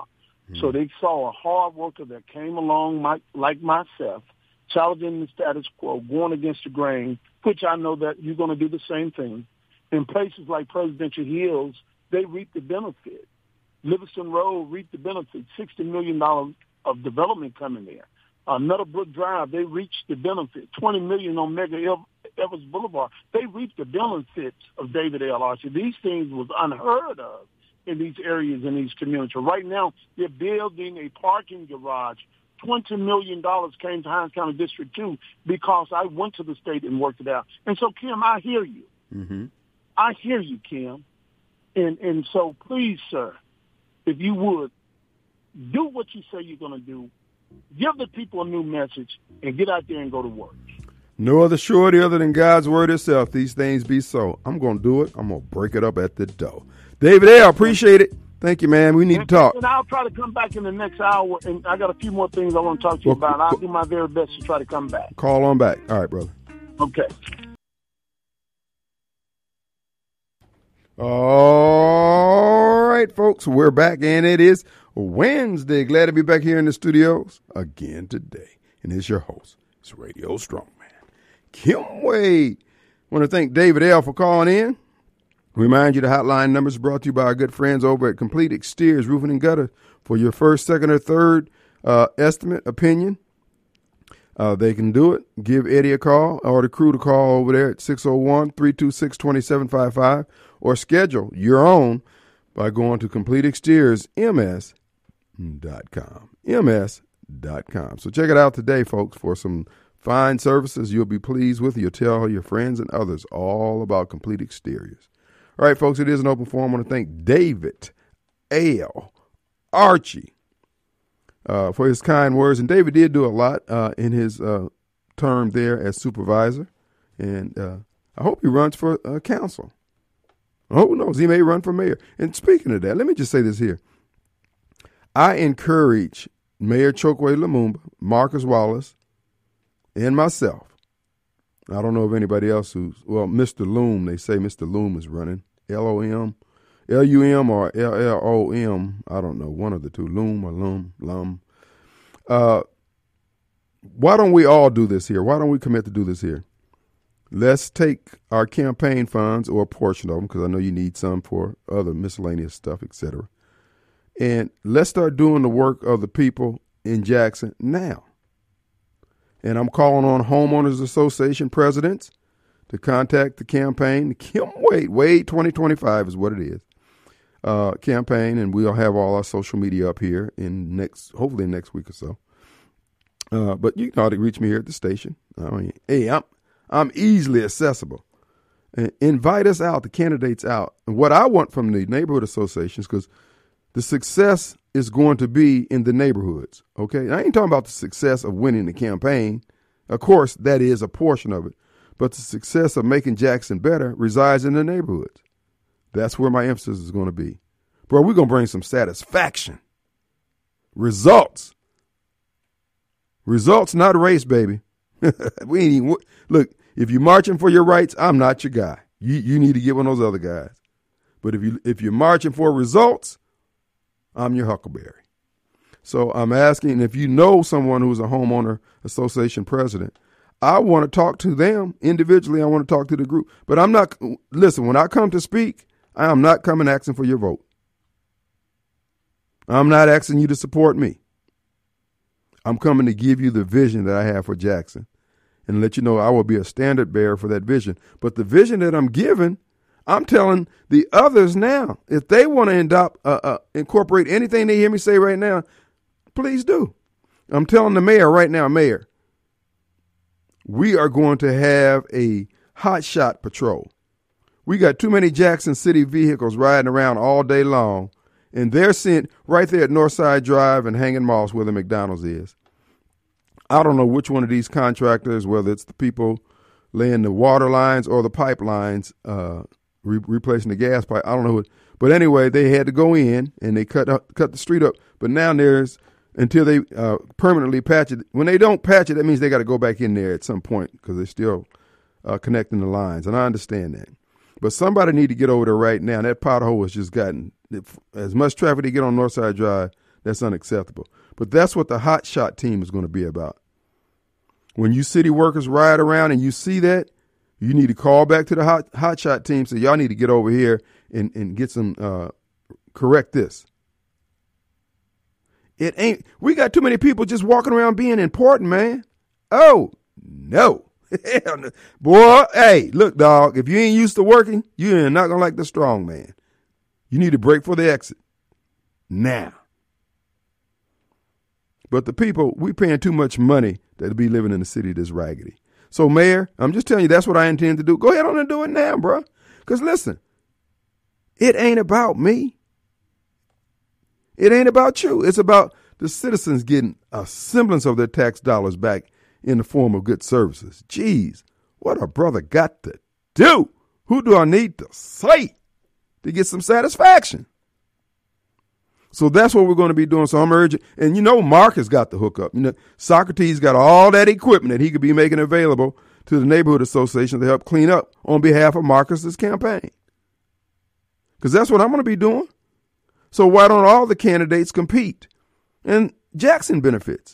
S6: So they saw a hard worker that came along my, like myself, challenging the status quo, going against the grain, which I know that you're going to do the same thing. In places like Presidential Hills, they reap the benefit. Livingston Road reaped the benefit, sixty million dollars of development coming there. Uh, Meadowbrook Drive, they reached the benefit, twenty million dollars on Mega Evers Boulevard. They reaped the benefits of David L. Archie. These things was unheard of in these areas, in these communities. Right now, they're building a parking garage. twenty million dollars came to Hinds County District two because I went to the state and worked it out. And so, Kim, I hear you.
S2: Mm-hmm.
S6: I hear you, Kim. And and so, please, sir, if you would, do what you say you're going to do. Give the people a new message and get out there and go to work.
S2: No other surety other than God's word itself. These things be so. I'm going to do it. I'm going to break it up at the door. David L., appreciate it. Thank you, man. We need
S6: and,
S2: to talk.
S6: And I'll try to come back in the next hour, and I got a few more things I want to talk to you
S2: well,
S6: about. I'll do my very best to try to come back.
S2: Call on back. All right, brother.
S6: Okay.
S2: All right, folks, we're back, and it is Wednesday. Glad to be back here in the studios again today. And it's your host, it's Radio Strongman, Kim Wade. Want to thank David L. for calling in. Remind you the hotline number is brought to you by our good friends over at Complete Exteriors Roofing and Gutter for your first, second, or third uh, estimate, opinion. Uh, they can do it. Give Eddie a call or the crew to call over there at six oh one, three two six, two seven five five or schedule your own by going to complete exteriors m s dot com. m s dot com. So check it out today, folks, for some fine services you'll be pleased with. You'll tell your friends and others all about Complete Exteriors. All right, folks, it is an open forum. I want to thank David L. Archie uh, for his kind words. And David did do a lot uh, in his uh, term there as supervisor. And uh, I hope he runs for uh, council. Who knows? He may run for mayor. And speaking of that, let me just say this here. I encourage Mayor Chokwe Lumumba, Marcus Wallace, and myself. I don't know if anybody else who's, well, Mister Loom, they say Mister Loom is running. L O M, L U M or L L O M, I don't know, one of the two, Loom or Lum, Lum. Uh, why don't we all do this here? Why don't we commit to do this here? Let's take our campaign funds, or a portion of them, because I know you need some for other miscellaneous stuff, et cetera. And let's start doing the work of the people in Jackson now. And I'm calling on Homeowners Association presidents to contact the campaign. Kim Wade, Wade twenty twenty-five is what it is. Uh, campaign, and we'll have all our social media up here in next, hopefully next week or so. Uh, but you can already reach me here at the station. I mean, hey, I'm I'm easily accessible. And invite us out, the candidates out. And what I want from the neighborhood associations, because the success is going to be in the neighborhoods, okay? I ain't talking about the success of winning the campaign. Of course, that is a portion of it. But the success of making Jackson better resides in the neighborhoods. That's where my emphasis is going to be. Bro, we're going to bring some satisfaction. Results. Results, not race, baby. we ain't even, look, if you're marching for your rights, I'm not your guy. You you need to get one of those other guys. But if you if you're marching for results, I'm your huckleberry. So I'm asking, if you know someone who's a homeowner association president, I want to talk to them individually. I want to talk to the group. But I'm not, listen, when I come to speak, I am not coming asking for your vote. I'm not asking you to support me. I'm coming to give you the vision that I have for Jackson and let you know I will be a standard bearer for that vision. But the vision that I'm giving, I'm telling the others now, if they want to adopt, uh, uh, incorporate anything they hear me say right now, please do. I'm telling the mayor right now, Mayor, we are going to have a hot shot patrol. We got too many Jackson City vehicles riding around all day long, and they're sent right there at Northside Drive and Hanging Moss where the McDonald's is. I don't know which one of these contractors, whether it's the people laying the water lines or the pipelines, uh, re- replacing the gas pipe. I don't know. What, but anyway, they had to go in and they cut up, cut the street up. But now there's, until they uh, permanently patch it. When they don't patch it, that means they got to go back in there at some point because they're still uh, connecting the lines. And I understand that. But somebody need to get over there right now. That pothole has just gotten, as much traffic they get on Northside Drive, That's unacceptable. But that's what the hot shot team is going to be about. When you city workers ride around and you see that, you need to call back to the hot, hot shot team. So y'all need to get over here and, and get some, uh, correct this. It ain't, we got too many people just walking around being important, man. Oh, no. Boy, hey, look, dog, if you ain't used to working, you're not going to like the strong man. You need to break for the exit now. But the people, we paying too much money to be living in a city that's raggedy. So, Mayor, I'm just telling you, that's what I intend to do. Go ahead on and do it now, bro. Because, listen, it ain't about me. It ain't about you. It's about the citizens getting a semblance of their tax dollars back in the form of good services. Jeez, what a brother got to do? Who do I need to say to get some satisfaction? So that's what we're going to be doing. So I'm urging, and you know, Mark has got the hookup. You know, Socrates got all that equipment that he could be making available to the neighborhood association to help clean up on behalf of Marcus's campaign. Because that's what I'm going to be doing. So why don't all the candidates compete? And Jackson benefits.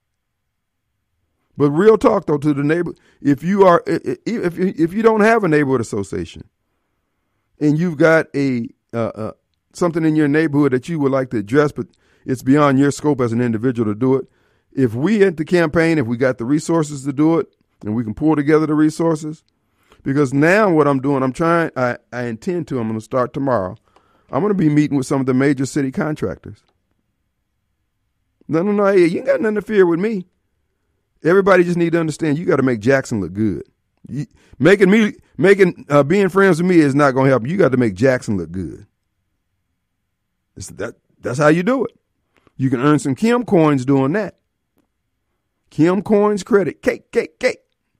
S2: But real talk though, to the neighbor, if you are, if you, if you don't have a neighborhood association, and you've got a uh, uh, something in your neighborhood that you would like to address, but it's beyond your scope as an individual to do it. If we at the campaign, if we got the resources to do it, and we can pull together the resources, because now what I'm doing, I'm trying, I, I intend to, I'm going to start tomorrow. I'm going to be meeting with some of the major city contractors. No, no, no, hey, you ain't got nothing to fear with me. Everybody just need to understand you got to make Jackson look good. You, making me, making, uh, being friends with me is not going to help. You got to make Jackson look good. It's that, that's how you do it. You can earn some Kim coins doing that. Kim coins credit. Cake, cake, cake.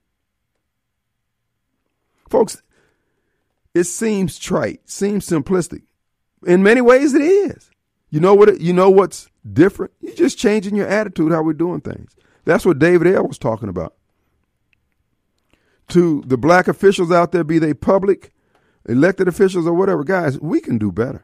S2: Folks, it seems trite, seems simplistic. In many ways it is. You know what? It, you know what's different? You're just changing your attitude, how we're doing things. That's what David L. was talking about. To the black officials out there, be they public, elected officials or whatever, guys, we can do better.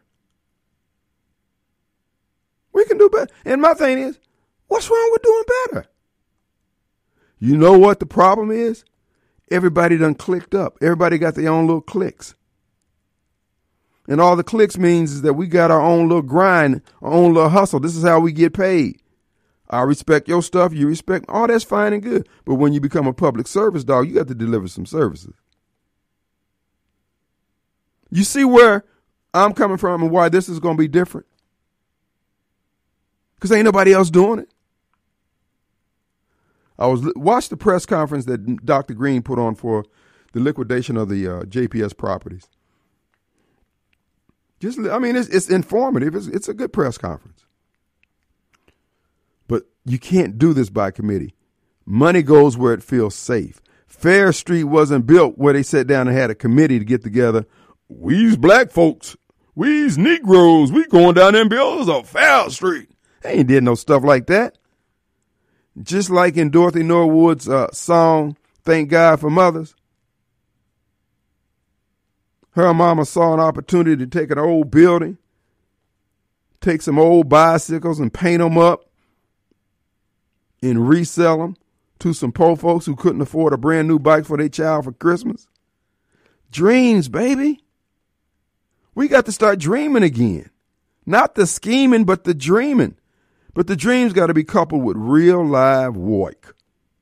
S2: We can do better. And my thing is, what's wrong with doing better? You know what the problem is? Everybody done clicked up. Everybody got their own little clicks. And all the clicks means is that we got our own little grind, our own little hustle. This is how we get paid. I respect your stuff. You respect. Oh, that's fine and good. But when you become a public service dog, you got to deliver some services. You see where I'm coming from and why this is going to be different? Because ain't nobody else doing it. I was watched the press conference that Doctor Green put on for the liquidation of the uh, J P S properties. Just, I mean, it's, it's informative. It's, it's a good press conference. But you can't do this by committee. Money goes where it feels safe. Fair Street wasn't built where they sat down and had a committee to get together. We's black folks. We's Negroes. We going down there and build a Fair Street. They ain't did no stuff like that. Just like in Dorothy Norwood's uh, song, Thank God for Mothers. Her mama saw an opportunity to take an old building, take some old bicycles and paint them up and resell them to some poor folks who couldn't afford a brand new bike for their child for Christmas. Dreams, baby. We got to start dreaming again. Not the scheming, but the dreaming. But the dreams got to be coupled with real live work.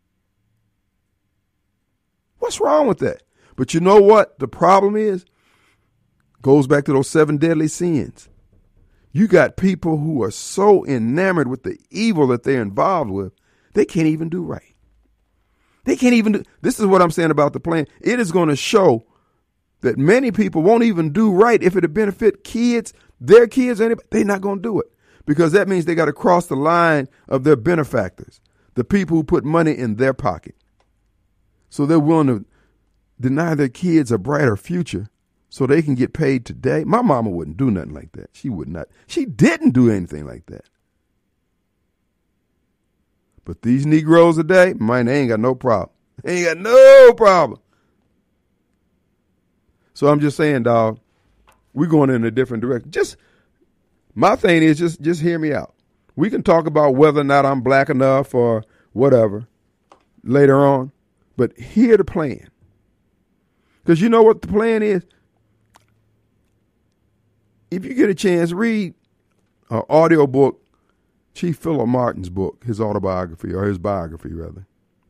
S2: What's wrong with that? But you know what the problem is? Goes back to those seven deadly sins. You got people who are so enamored with the evil that they're involved with, they can't even do right. They can't even do. This is what I'm saying about the plan. It is going to show that many people won't even do right if it benefit kids, their kids, anybody. They're not going to do it because that means they got to cross the line of their benefactors, the people who put money in their pocket. So they're willing to deny their kids a brighter future so they can get paid today. My mama wouldn't do nothing like that. She would not. She didn't do anything like that. But these Negroes today, man, they ain't got no problem. They ain't got no problem. So I'm just saying, dog, we're going in a different direction. Just my thing is just, just hear me out. We can talk about whether or not I'm black enough or whatever later on, but hear the plan. Because you know what the plan is? If you get a chance, read an audio book, Chief Philip Martin's book, his autobiography, or his biography, rather.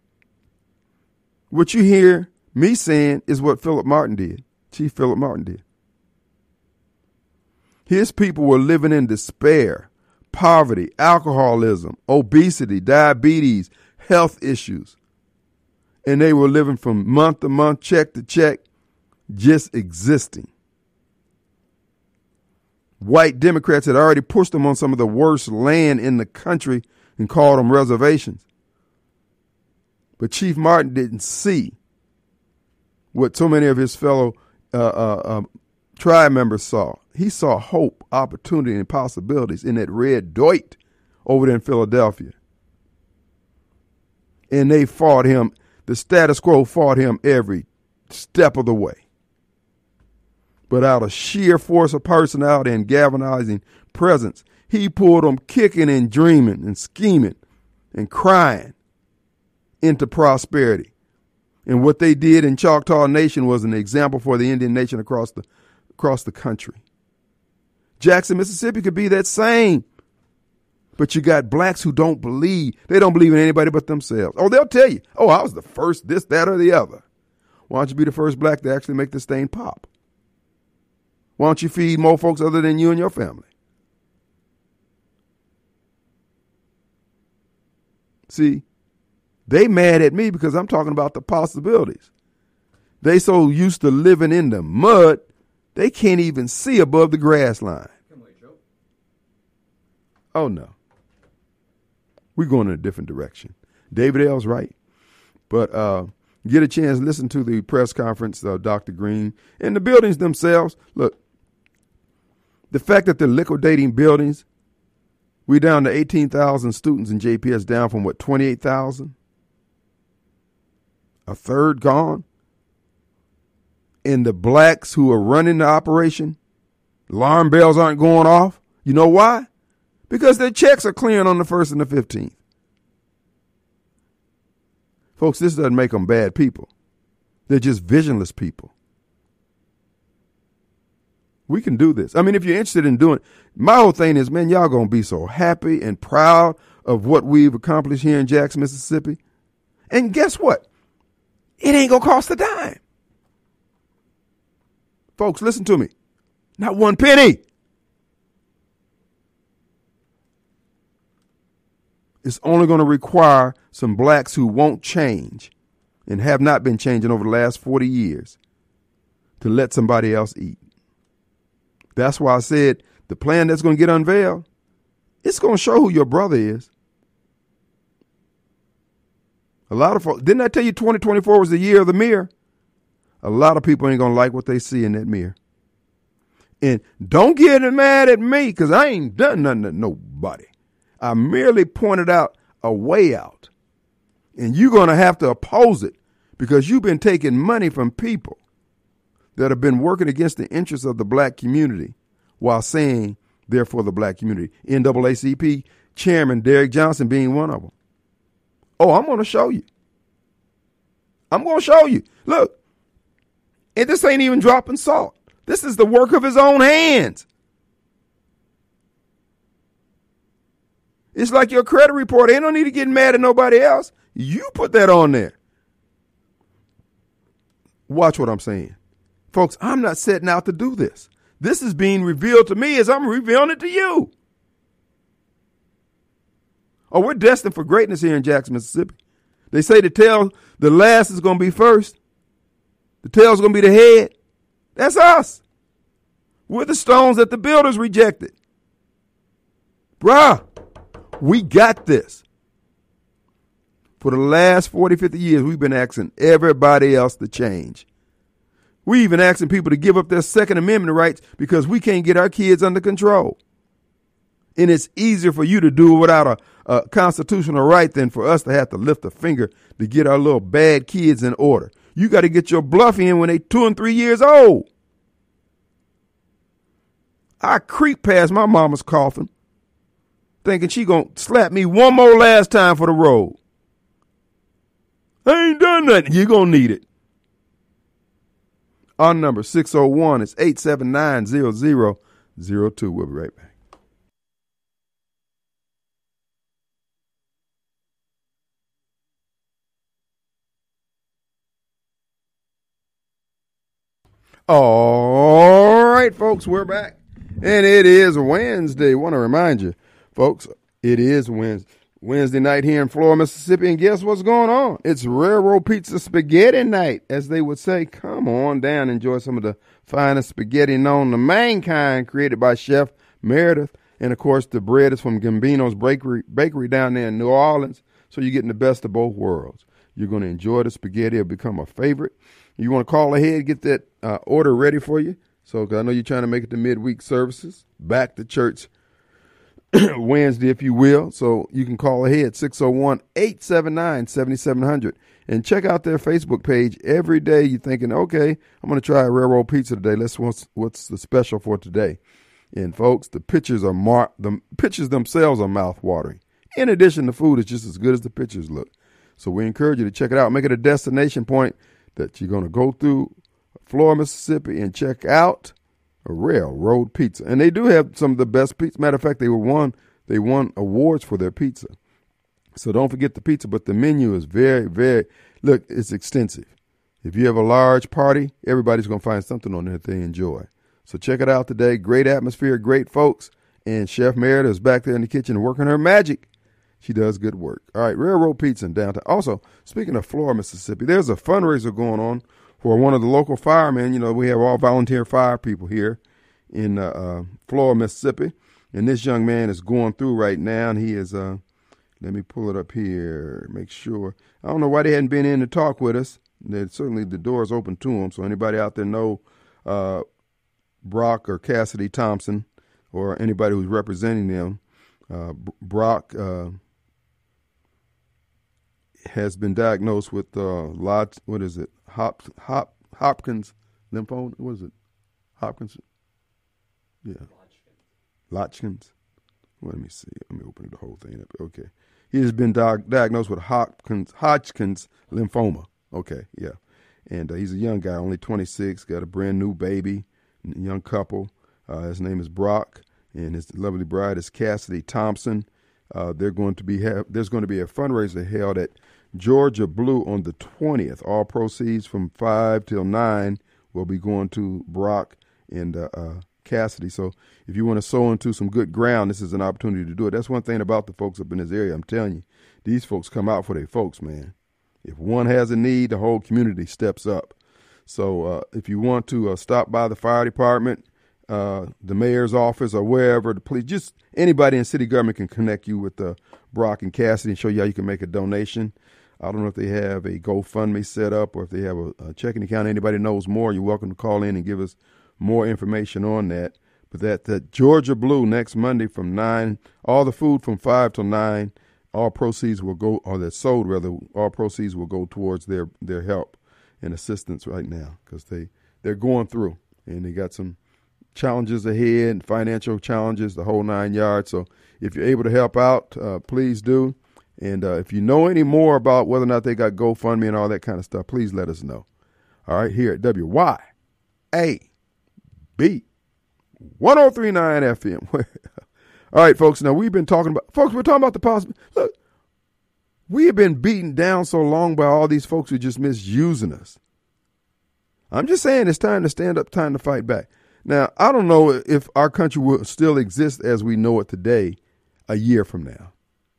S2: What you hear me saying is what Philip Martin did, Chief Philip Martin did. His people were living in despair, poverty, alcoholism, obesity, diabetes, health issues. And they were living from month to month, check to check, just existing. White Democrats had already pushed them on some of the worst land in the country and called them reservations. But Chief Martin didn't see what so many of his fellow uh, uh, uh, tribe members saw. He saw hope, opportunity, and possibilities in that red Deut over there in Philadelphia. And they fought him. The status quo fought him every step of the way. But out of sheer force of personality and galvanizing presence, he pulled them kicking and dreaming and scheming and crying into prosperity. And what they did in Choctaw Nation was an example for the Indian nation across the across the country. Jackson, Mississippi could be that same. But you got blacks who don't believe. They don't believe in anybody but themselves. Oh, they'll tell you, oh, I was the first, this, that, or the other. Why don't you be the first black to actually make this thing pop? Why don't you feed more folks other than you and your family? See, they mad at me because I'm talking about the possibilities. They so used to living in the mud, they can't even see above the grass line. Oh, no. We're going in a different direction. David L's right. But uh, get a chance to listen to the press conference of Doctor Green. And the buildings themselves, look, the fact that they're liquidating buildings, we're down to eighteen thousand students in J P S, down from, what, twenty-eight thousand? A third gone. And the blacks who are running the operation, alarm bells aren't going off. You know why? Because their checks are clearing on the first and the fifteenth. Folks, this doesn't make them bad people. They're just visionless people. We can do this. I mean, if you're interested in doing it, my whole thing is, man, y'all going to be so happy and proud of what we've accomplished here in Jackson, Mississippi. And guess what? It ain't going to cost a dime. Folks, listen to me. Not one penny. It's only going to require some blacks who won't change and have not been changing over the last forty years to let somebody else eat. That's why I said the plan that's going to get unveiled, it's going to show who your brother is. A lot of folks, didn't I tell you twenty twenty-four was the year of the mirror? A lot of people ain't going to like what they see in that mirror. And don't get mad at me because I ain't done nothing to nobody. I merely pointed out a way out. And you're going to have to oppose it because you've been taking money from people that have been working against the interests of the black community while saying they're for the black community. N double A C P Chairman Derrick Johnson being one of them. Oh, I'm going to show you. I'm going to show you. Look, and this ain't even dropping salt. This is the work of his own hands. It's like your credit report. They don't need to get mad at nobody else. You put that on there. Watch what I'm saying. Folks, I'm not setting out to do this. This is being revealed to me as I'm revealing it to you. Oh, we're destined for greatness here in Jackson, Mississippi. They say the tail, the last is going to be first. The tail is going to be the head. That's us. We're the stones that the builders rejected. Bruh, we got this. For the last forty, fifty years, we've been asking everybody else to change. We even asking people to give up their Second Amendment rights because we can't get our kids under control. And it's easier for you to do it without a, a constitutional right than for us to have to lift a finger to get our little bad kids in order. You got to get your bluff in when they two and three years old. I creep past my mama's coffin thinking she gonna slap me one more last time for the road. I ain't done nothing. You're gonna need it. Our number six oh one is eight seven nine, zero zero zero two. We'll be right back. All right, folks, we're back. And it is Wednesday. Want to remind you, folks, it is Wednesday. Wednesday night here in Florida, Mississippi, and guess what's going on? It's Railroad Pizza Spaghetti Night, as they would say. Come on down, enjoy some of the finest spaghetti known to mankind, created by Chef Meredith. And, of course, the bread is from Gambino's Bakery, bakery down there in New Orleans, so you're getting the best of both worlds. You're going to enjoy the spaghetti. It'll become a favorite. You want to call ahead, get that uh, order ready for you. So I know you're trying to make it to midweek services, back to church Wednesday, if you will. So you can call ahead, six oh one, eight seven nine, seven seven zero zero. And check out their Facebook page. Every day you're thinking, okay, I'm going to try a railroad pizza today. Let's what's what's the special for today. And folks, the pictures are mar- the pictures themselves are mouth-watering. In addition, the food is just as good as the pictures look. So we encourage you to check it out. Make it a destination point that you're going to go through Florida, Mississippi, and check out a Railroad Pizza. And they do have some of the best pizza. Matter of fact, they were won they won awards for their pizza. So don't forget the pizza, but the menu is very, very, look, it's extensive. If you have a large party, everybody's going to find something on there that they enjoy. So check it out today. Great atmosphere, great folks. And Chef Meredith is back there in the kitchen working her magic. She does good work. All right, Railroad Pizza in downtown. Also, speaking of Florida, Mississippi, there's a fundraiser going on for one of the local firemen. You know, we have all volunteer fire people here in uh, uh, Florida, Mississippi. And this young man is going through right now, and he is, uh, let me pull it up here, make sure. I don't know why they hadn't been in to talk with us. They're, certainly the door is open to them. So anybody out there know uh, Brock or Cassidy Thompson or anybody who's representing them, uh, Brock uh, has been diagnosed with uh, lot. What is it? Hop, Hop, Hopkins lymphoma. What is it? Hopkins. Yeah. Lotchkins. Well, let me see. Let me open the whole thing up. Okay. He has been di- diagnosed with Hopkins, Hodgkin's lymphoma. Okay. Yeah. And uh, he's a young guy, only twenty-six. Got a brand new baby, young couple. Uh, his name is Brock, and his lovely bride is Cassidy Thompson. Uh, they're going to be have, there's going to be a fundraiser held at Georgia Blue on the twentieth. All proceeds from five till nine will be going to Brock and uh, uh, Cassidy. So if you want to sow into some good ground, this is an opportunity to do it. That's one thing about the folks up in this area. I'm telling you, these folks come out for their folks, man. If one has a need, the whole community steps up. So uh, if you want to uh, stop by the fire department, uh, the mayor's office, or wherever, the police, just anybody in city government can connect you with uh, Brock and Cassidy and show you how you can make a donation. I don't know if they have a GoFundMe set up or if they have a, a checking account. Anybody knows more, you're welcome to call in and give us more information on that. But that, that Georgia Blue next Monday from nine, all the food from five till nine, all proceeds will go, or that's sold rather, all proceeds will go towards their, their help and assistance right now because they, they're going through and they got some challenges ahead, financial challenges, the whole nine yards. So if you're able to help out, uh, please do. And uh, if you know any more about whether or not they got GoFundMe and all that kind of stuff, please let us know. All right, here at W Y A B one oh three point nine F M. All right, folks, now we've been talking about, folks, we're talking about the possible, look, we have been beaten down so long by all these folks who just misusing us. I'm just saying it's time to stand up, time to fight back. Now, I don't know if our country will still exist as we know it today a year from now.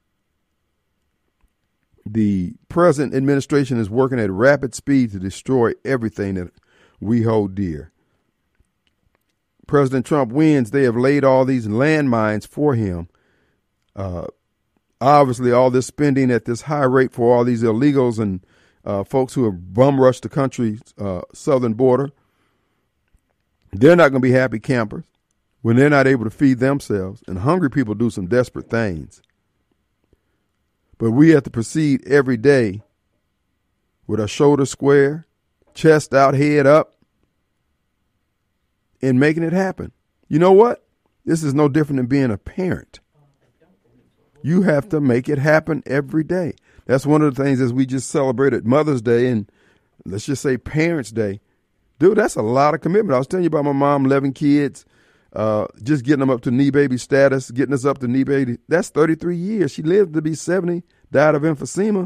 S2: The present administration is working at rapid speed to destroy everything that we hold dear. President Trump wins. They have laid all these landmines for him. Uh, obviously, all this spending at this high rate for all these illegals and uh, folks who have bum rushed the country's uh, southern border. They're not going to be happy campers when they're not able to feed themselves. And hungry people do some desperate things. But we have to proceed every day with our shoulders square, chest out, head up, and making it happen. You know what? This is no different than being a parent. You have to make it happen every day. That's one of the things as we just celebrated Mother's Day and let's just say Parents' Day. Dude, that's a lot of commitment. I was telling you about my mom, eleven kids, uh, just getting them up to knee baby status, getting us up to knee baby. That's thirty-three years. She lived to be seventy, died of emphysema.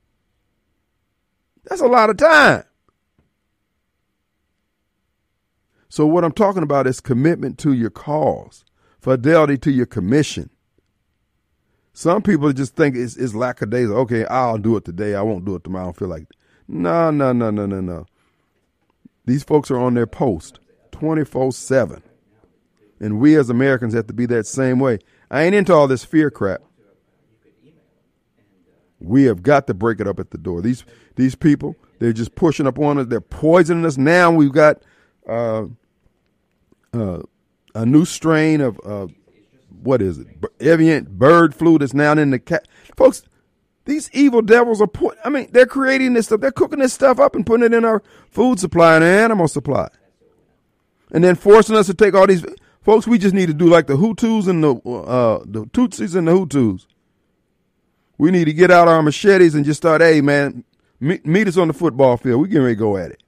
S2: That's a lot of time. So what I'm talking about is commitment to your cause, fidelity to your commission. Some people just think it's, it's lackadaisical. Okay, I'll do it today. I won't do it tomorrow. I don't feel like it. No, no, no, no, no, no. These folks are on their post twenty-four seven. And we as Americans have to be that same way. I ain't into all this fear crap. We have got to break it up at the door. These these people, they're just pushing up on us. They're poisoning us. Now we've got uh, uh, a new strain of, uh, what is it? Avian bird flu that's now in the cat. Folks, these evil devils are put. I mean, they're creating this stuff. They're cooking this stuff up and putting it in our food supply and our animal supply. And then forcing us to take all these. Folks, we just need to do like the Hutus and the, uh, the Tutsis and the Hutus. We need to get out our machetes and just start, hey, man, meet, meet us on the football field. We're getting ready to go at it.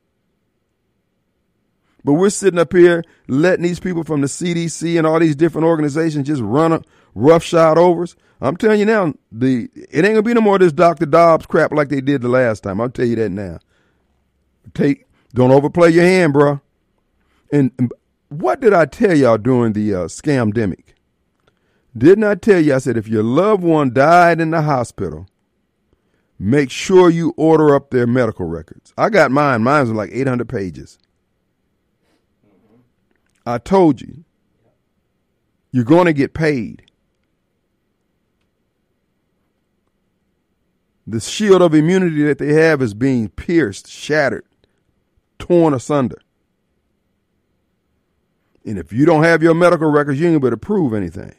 S2: But we're sitting up here letting these people from the C D C and all these different organizations just run a roughshod over us. I'm telling you now, the it ain't going to be no more of this Doctor Dobbs crap like they did the last time. I'll tell you that now. Take, don't overplay your hand, bro. And, and what did I tell y'all during the uh, scamdemic? Didn't I tell you, I said, if your loved one died in the hospital, make sure you order up their medical records. I got mine. Mine's like eight hundred pages. I told you, you're going to get paid. The shield of immunity that they have is being pierced, shattered, torn asunder. And if you don't have your medical records, you ain't able to prove anything.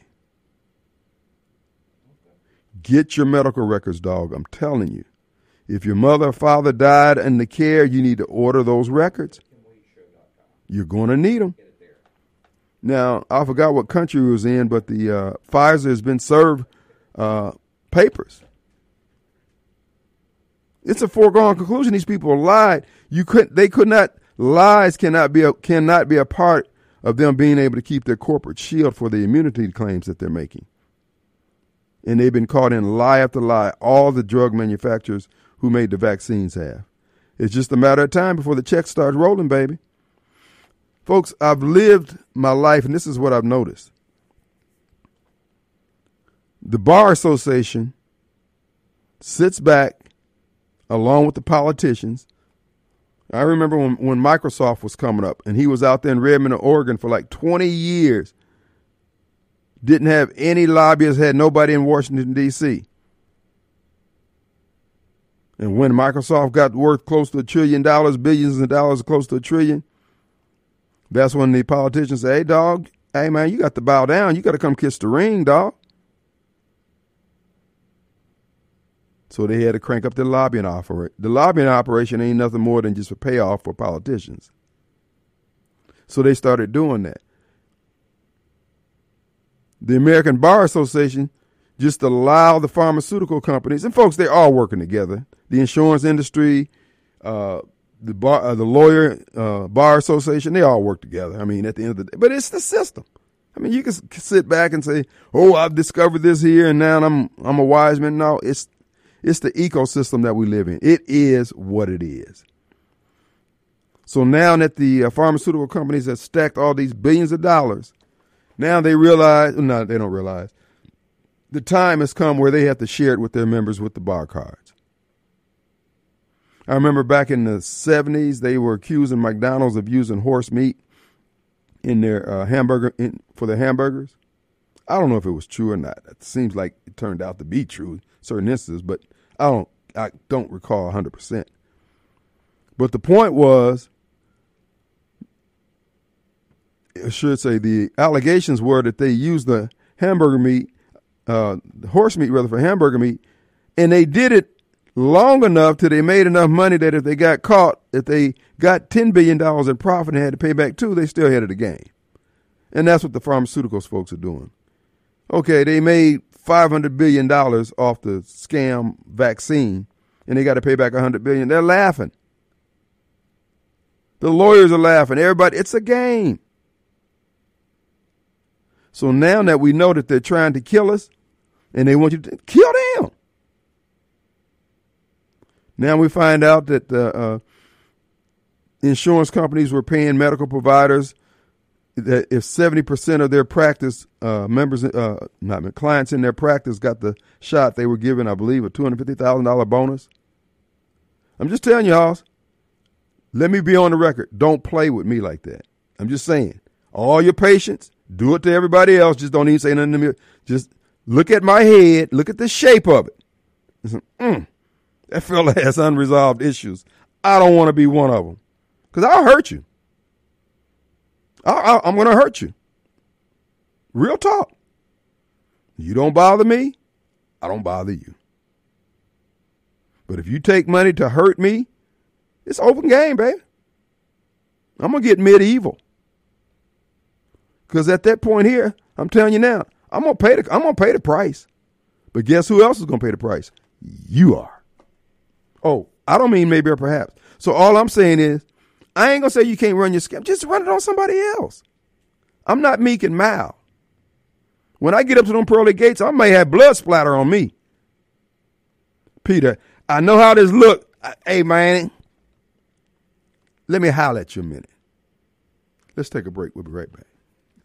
S2: Get your medical records, dog. I'm telling you. If your mother or father died in the care, you need to order those records. You're going to need them. Now, I forgot what country it was in, but the uh, Pfizer has been served uh, papers. It's a foregone conclusion. These people lied. You could, they could not. Lies cannot be a, cannot be a part of them being able to keep their corporate shield for the immunity claims that they're making. And they've been caught in lie after lie. All the drug manufacturers who made the vaccines have. It's just a matter of time before the check starts rolling, baby. Folks, I've lived my life, and this is what I've noticed. The Bar Association sits back along with the politicians. I remember when, when Microsoft was coming up, and he was out there in Redmond, Oregon for like twenty years. Didn't have any lobbyists, had nobody in Washington, D C And when Microsoft got worth close to a trillion dollars, billions of dollars, close to a trillion, that's when the politicians say, hey, dog, hey, man, you got to bow down. You got to come kiss the ring, dog. So they had to crank up the lobbying operation. The lobbying operation ain't nothing more than just a payoff for politicians. So they started doing that. The American Bar Association just allowed the pharmaceutical companies, and folks, they're all working together. The insurance industry, uh, the bar, uh, the lawyer, uh, Bar Association, they all work together. I mean, at the end of the day, but it's the system. I mean, you can sit back and say, oh, I've discovered this here and now I'm, I'm a wise man. No, it's, it's the ecosystem that we live in. It is what it is. So now that the uh, pharmaceutical companies have stacked all these billions of dollars, now they realize, no, they don't realize, the time has come where they have to share it with their members with the bar cards. I remember back in the seventies, they were accusing McDonald's of using horse meat in their uh, hamburger in, for their hamburgers. I don't know if it was true or not. It seems like it turned out to be true in certain instances, but I don't I don't recall one hundred percent. But the point was, I should say the allegations were that they used the hamburger meat, uh, the horse meat rather, for hamburger meat, and they did it long enough till they made enough money that if they got caught, if they got ten billion dollars in profit and had to pay back two, they still had the game. And that's what the pharmaceuticals folks are doing. Okay, they made five hundred billion dollars off the scam vaccine and they got to pay back one hundred billion dollars. They're laughing. The lawyers are laughing. Everybody, it's a game. So now that we know that they're trying to kill us and they want you to kill them. Now we find out that the uh, insurance companies were paying medical providers that if seventy percent of their practice uh, members, uh, not clients in their practice got the shot, they were given, I believe, a two hundred fifty thousand dollars bonus. I'm just telling y'all, let me be on the record. Don't play with me like that. I'm just saying, all your patients, do it to everybody else. Just don't even say nothing to me. Just look at my head. Look at the shape of it. Say, mm, that fella has unresolved issues. I don't want to be one of them because I'll hurt you. I, I, I'm going to hurt you. Real talk. You don't bother me, I don't bother you. But if you take money to hurt me, it's open game, baby. I'm going to get medieval. Because at that point here, I'm telling you now, I'm going to pay the I'm going to pay the price. But guess who else is going to pay the price? You are. Oh, I don't mean maybe or perhaps. So all I'm saying is, I ain't going to say you can't run your scam. Just run it on somebody else. I'm not meek and mild. When I get up to them pearly gates, I may have blood splatter on me. Peter, I know how this look. Hey, man, let me holler at you a minute. Let's take a break. We'll be right back.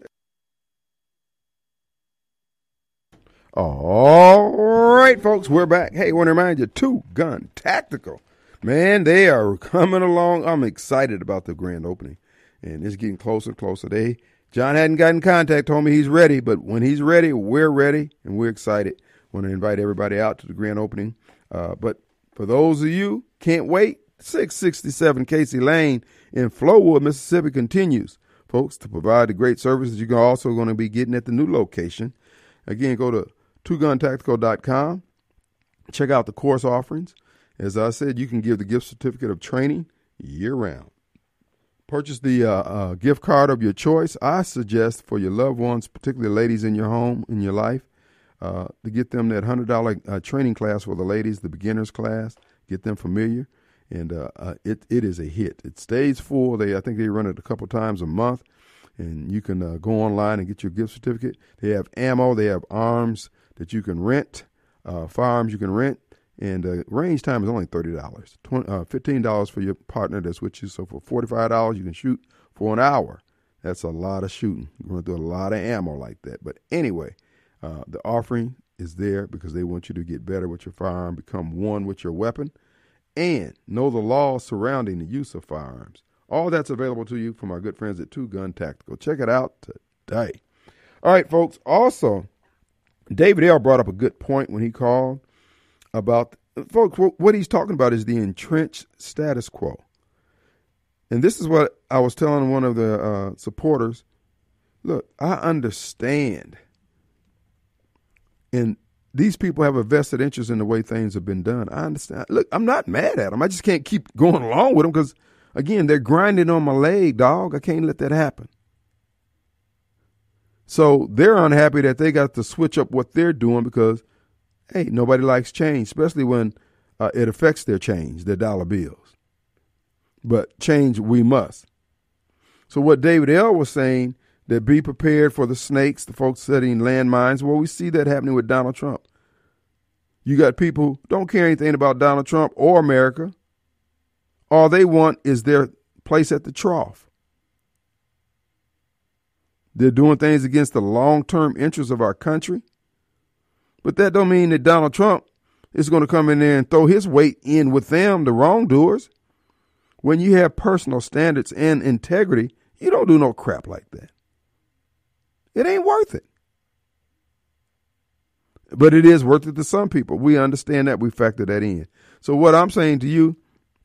S2: All right, folks, we're back. Hey, I want to remind you, Two Gun Tactical. Man, they are coming along. I'm excited about the grand opening, and it's getting closer and closer. They, John hadn't gotten in contact, told me he's ready, but when he's ready, we're ready, and we're excited. Want to invite everybody out to the grand opening. Uh, but for those of you can't wait, six sixty-seven Casey Lane in Flowood, Mississippi continues, folks, to provide the great services you're also going to be getting at the new location. Again, go to two gun tactical dot com. Check out the course offerings. As I said, you can give the gift certificate of training year-round. Purchase the uh, uh, gift card of your choice. I suggest for your loved ones, particularly ladies in your home, in your life, uh, to get them that one hundred dollars uh, training class for the ladies, the beginners class, get them familiar. And uh, uh, it it is a hit. It stays full. They I think they run it a couple times a month. And you can uh, go online and get your gift certificate. They have ammo. They have arms that you can rent, uh, firearms you can rent. And uh, range time is only thirty dollars, twenty, uh, fifteen dollars for your partner that's with you. So for forty-five dollars, you can shoot for an hour. That's a lot of shooting. You're going to do a lot of ammo like that. But anyway, uh, the offering is there because they want you to get better with your firearm, become one with your weapon, and know the laws surrounding the use of firearms. All that's available to you from our good friends at Two Gun Tactical. Check it out today. All right, folks. Also, David L. brought up a good point when he called about, folks, what he's talking about is the entrenched status quo. And this is what I was telling one of the uh, supporters. Look, I understand. And these people have a vested interest in the way things have been done. I understand. Look, I'm not mad at them. I just can't keep going along with them because, again, they're grinding on my leg, dog. I can't let that happen. So they're unhappy that they got to switch up what they're doing because, hey, nobody likes change, especially when uh, it affects their change, their dollar bills. But change we must. So what David L. was saying, that be prepared for the snakes, the folks setting landmines. Well, we see that happening with Donald Trump. You got people who don't care anything about Donald Trump or America. All they want is their place at the trough. They're doing things against the long-term interests of our country. But that don't mean that Donald Trump is going to come in there and throw his weight in with them, the wrongdoers. When you have personal standards and integrity, you don't do no crap like that. It ain't worth it. But it is worth it to some people. We understand that. We factor that in. So what I'm saying to you,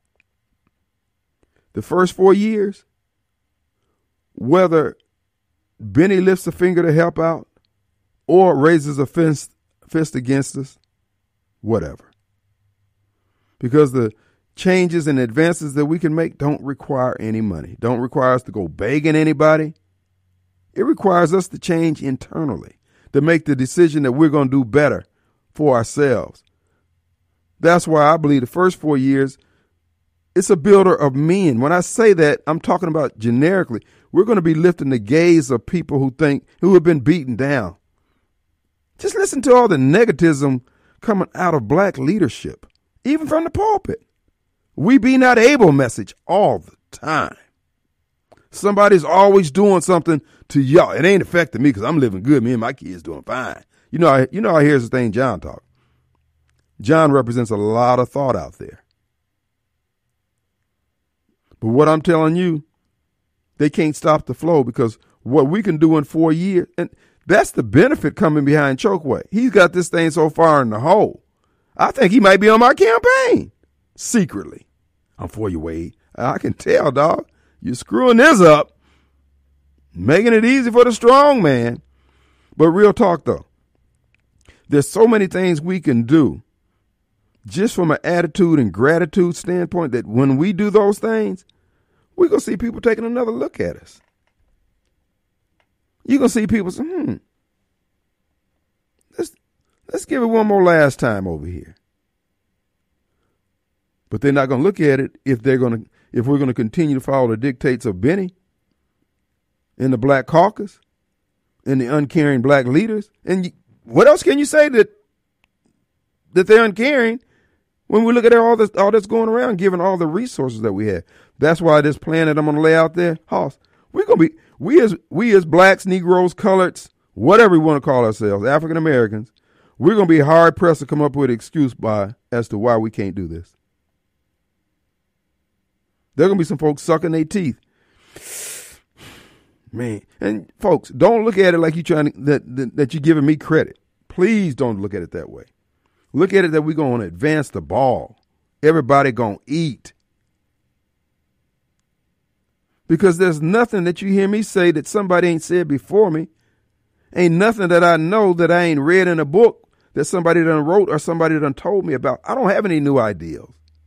S2: the first four years, whether Benny lifts a finger to help out or raises a fist, fist against us, whatever. Because the changes and advances that we can make don't require any money, don't require us to go begging anybody. It requires us to change internally, to make the decision that we're going to do better for ourselves. That's why I believe the first four years, it's a builder of men. When I say that, I'm talking about generically. We're going to be lifting the gaze of people who think, who have been beaten down. Just listen to all the negativism coming out of black leadership, even from the pulpit. We be not able message all the time. Somebody's always doing something to y'all. It ain't affecting me because I'm living good. Me and my kids doing fine. You know, I, you know, I hear this thing John talk. John represents a lot of thought out there. But what I'm telling you, they can't stop the flow, because what we can do in four years, and that's the benefit coming behind Chokwe. He's got this thing so far in the hole. I think he might be on my campaign secretly. I'm for you, Wade. I can tell, dog. You're screwing this up, making it easy for the strong man. But real talk, though, there's so many things we can do just from an attitude and gratitude standpoint that when we do those things, we're going to see people taking another look at us. You're going to see people say, hmm, let's, let's give it one more last time over here. But they're not going to look at it if they're going to, if we're going to continue to follow the dictates of Benny and the Black Caucus and the uncaring black leaders. And you, what else can you say that that they're uncaring when we look at all this, all that's going around, given all the resources that we have? That's why this plan that I'm going to lay out there, Hoss, we're going to be, we as we as blacks, Negroes, coloreds, whatever we want to call ourselves, African Americans, we're going to be hard pressed to come up with an excuse by as to why we can't do this. There are going to be some folks sucking their teeth. Man, and folks, don't look at it like you're trying to, that, that, that you're giving me credit. Please don't look at it that way. Look at it that we're going to advance the ball. Everybody going to eat. Because there's nothing that you hear me say that somebody ain't said before me. Ain't nothing that I know that I ain't read in a book that somebody done wrote or somebody done told me about. I don't have any new ideas.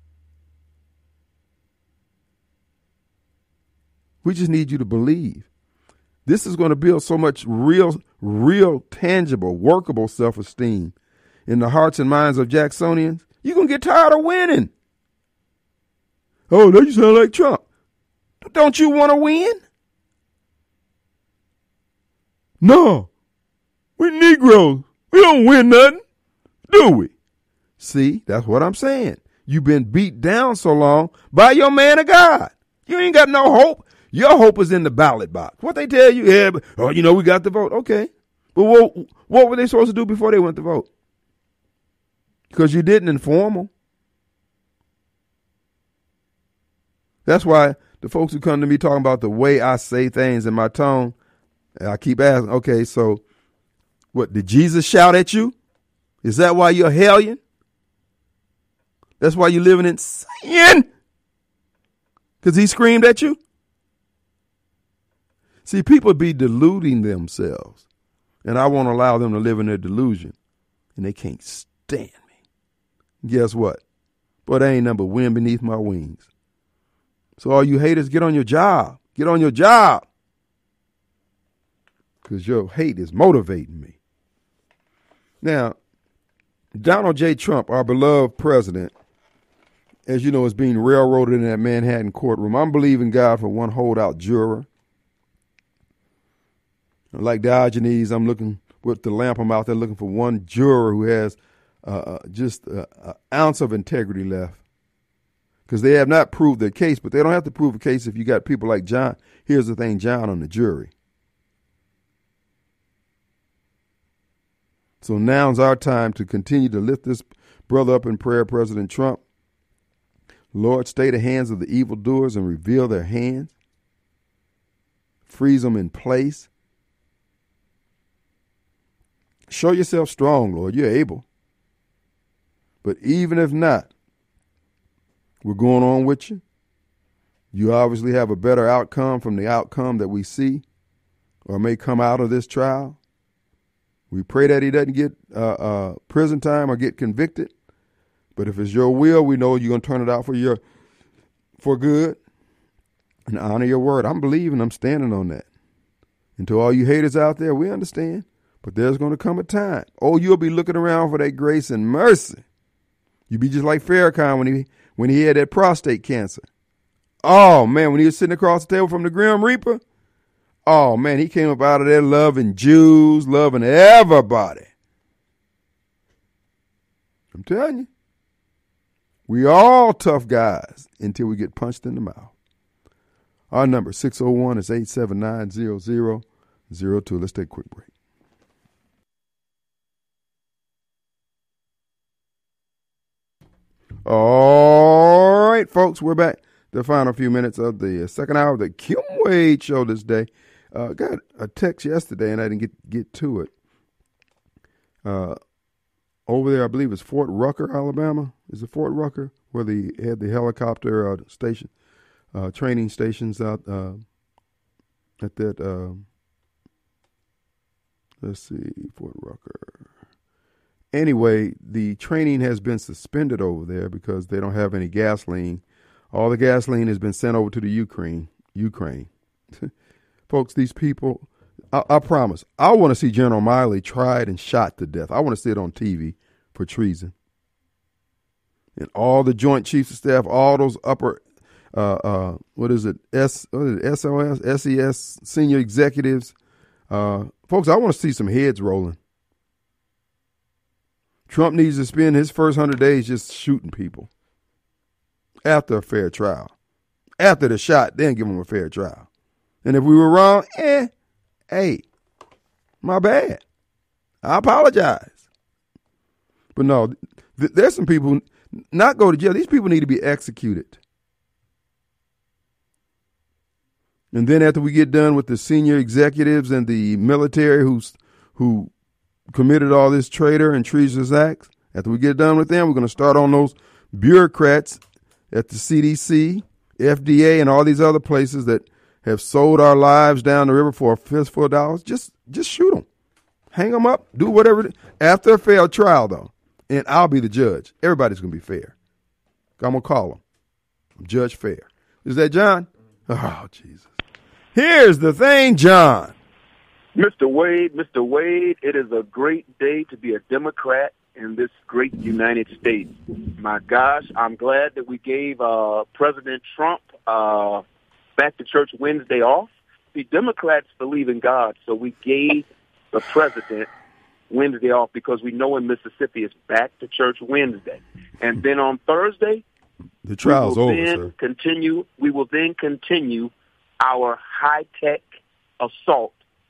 S2: We just need you to believe. This is going to build so much real, real, tangible, workable self-esteem in the hearts and minds of Jacksonians. You're going to get tired of winning. Oh, now you sound like Trump. Don't you want to win? No. We're Negroes. We don't win nothing, do we? See, that's what I'm saying. You've been beat down so long by your man of God. You ain't got no hope. Your hope is in the ballot box. What they tell you, yeah, but, oh, you know, we got the vote. Okay. But what, what were they supposed to do before they went to vote? Because you didn't inform them. That's why the folks who come to me talking about the way I say things in my tone, I keep asking, okay, so what, did Jesus shout at you? Is that why you're a hellion? That's why you're living in sin? Because he screamed at you? See, people be deluding themselves, and I won't allow them to live in their delusion, and they can't stand me. Guess what? Boy, they ain't nothing but wind beneath my wings. So all you haters, get on your job. Get on your job. Because your hate is motivating me. Now, Donald J. Trump, our beloved president, as you know, is being railroaded in that Manhattan courtroom. I'm believing God for one holdout juror. Like Diogenes, I'm looking with the lamp. I'm out there looking for one juror who has uh, just an ounce of integrity left. Because they have not proved their case, but they don't have to prove a case if you got people like John. Here's the thing, John on the jury. So now's our time to continue to lift this brother up in prayer, President Trump. Lord, stay the hands of the evildoers and reveal their hands. Freeze them in place. Show yourself strong, Lord. You're able. But even if not, we're going on with you. You obviously have a better outcome from the outcome that we see or may come out of this trial. We pray that he doesn't get uh, uh, prison time or get convicted. But if it's your will, we know you're going to turn it out for your for good and honor your word. I'm believing, I'm standing on that. And to all you haters out there, we understand. But there's going to come a time. Oh, you'll be looking around for that grace and mercy. You'll be just like Farrakhan when he when he had that prostate cancer. Oh, man, when he was sitting across the table from the Grim Reaper, oh, man, he came up out of there loving Jews, loving everybody. I'm telling you. We all tough guys until we get punched in the mouth. Our number, six oh one, is eight seven nine, zero zero zero two. Let's take a quick break. All right, folks, we're back. The final few minutes of the second hour of the Kim Wade Show this day. Uh, got a text yesterday, and I didn't get, get to it. Uh, over there, I believe it's Fort Rucker, Alabama. Is it Fort Rucker, where they had the helicopter uh, station, uh, training stations out uh, at that, uh, let's see, Fort Rucker. Anyway, the training has been suspended over there because they don't have any gasoline. All the gasoline has been sent over to the Ukraine. Ukraine. Folks, these people, I, I promise, I want to see General Miley tried and shot to death. I want to see it on T V for treason. And all the Joint Chiefs of Staff, all those upper, uh, uh, what is it, S, what is it, S O S, S E S, senior executives. Uh, folks, I want to see some heads rolling. Trump needs to spend his first hundred days just shooting people. After a fair trial. After the shot, then give them a fair trial. And if we were wrong, eh, hey, my bad. I apologize. But no, th- there's some people not go to jail. These people need to be executed. And then after we get done with the senior executives and the military who's who committed all this traitor and treasonous acts, after we get done with them, we're going to start on those bureaucrats at the C D C, F D A, and all these other places that have sold our lives down the river for a fistful of dollars. Just, just shoot them. Hang them up. Do whatever. After a fair trial, though, and I'll be the judge. Everybody's going to be fair. I'm going to call them. I'm Judge Fair. Is that John? Oh, Jesus. Here's the thing, John.
S5: Mister Wade, Mister Wade, it is a great day to be a Democrat in this great United States. My gosh, I'm glad that we gave uh, President Trump uh, back to church Wednesday off. The Democrats believe in God, so we gave the president Wednesday off because we know in Mississippi it's back to church Wednesday. And then on Thursday,
S2: the trial's
S5: we will
S2: over,
S5: then
S2: sir.
S5: Continue, we will then continue our high-tech assault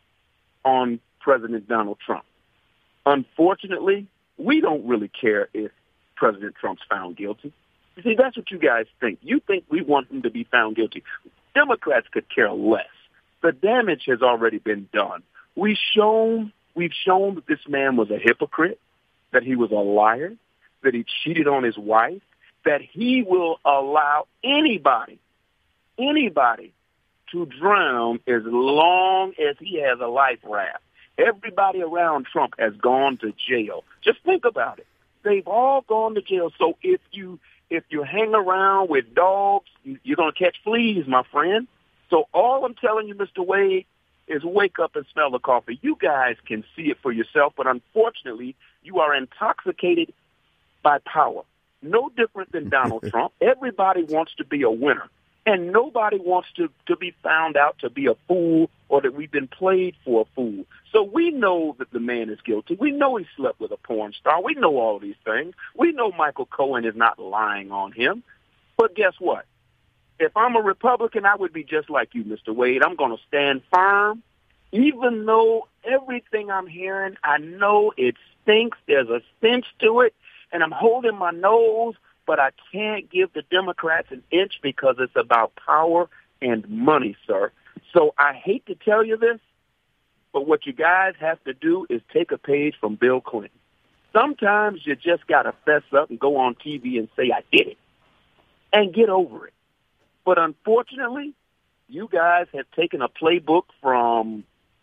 S5: on President Donald Trump. Unfortunately, we don't really care if President Trump's found guilty. You see, that's what you guys think. You think we want him to be found guilty. Democrats could care less. The damage has already been done. We've shown, we've shown that this man was a hypocrite, that he was a liar, that he cheated on his wife, that he will allow anybody, anybody to drown as long as he has a life raft. Everybody around Trump has gone to jail. Just think about it. They've all gone to jail. So if you if you hang around with dogs, you, you're going to catch fleas, my friend. So all I'm telling you, Mister Wade, is wake up and smell the coffee. You guys can see it for yourself, but unfortunately, you are intoxicated by power. No different than Donald Trump. Everybody wants to be a winner. And nobody wants to, to be found out to be a fool or that we've been played for a fool. So we know that the man is guilty. We know he slept with a porn star. We know all these things. We know Michael Cohen is not lying on him. But guess what? If I'm a Republican, I would be just like you, Mister Wade. I'm going to stand firm. Even though everything I'm hearing, I know it stinks. There's a stench to it. And I'm holding my nose. But I can't give the Democrats an inch because it's about power and money, sir. So I hate to tell you this, but what you guys have to do is take a page from Bill Clinton. Sometimes you just got to fess up and go on T V and say, I did it, and get over it. But unfortunately, you guys have taken a playbook from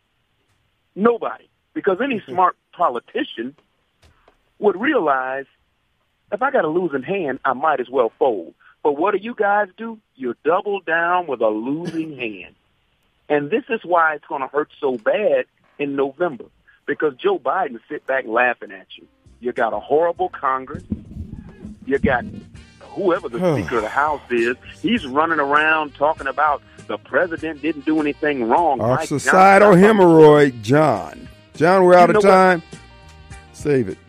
S5: nobody, because any smart politician would realize if I got a losing hand, I might as well fold. But what do you guys do? You double down with a losing hand. And this is why it's going to hurt so bad in November. because Joe Biden sit back laughing at you. You got a horrible Congress. You got whoever the Speaker of the House is. He's running around talking about the president didn't do anything wrong.
S2: Our
S5: Mike
S2: societal
S5: Johnson-
S2: hemorrhoid, John. John, we're out
S5: You
S2: of
S5: know what?
S2: time. Save it.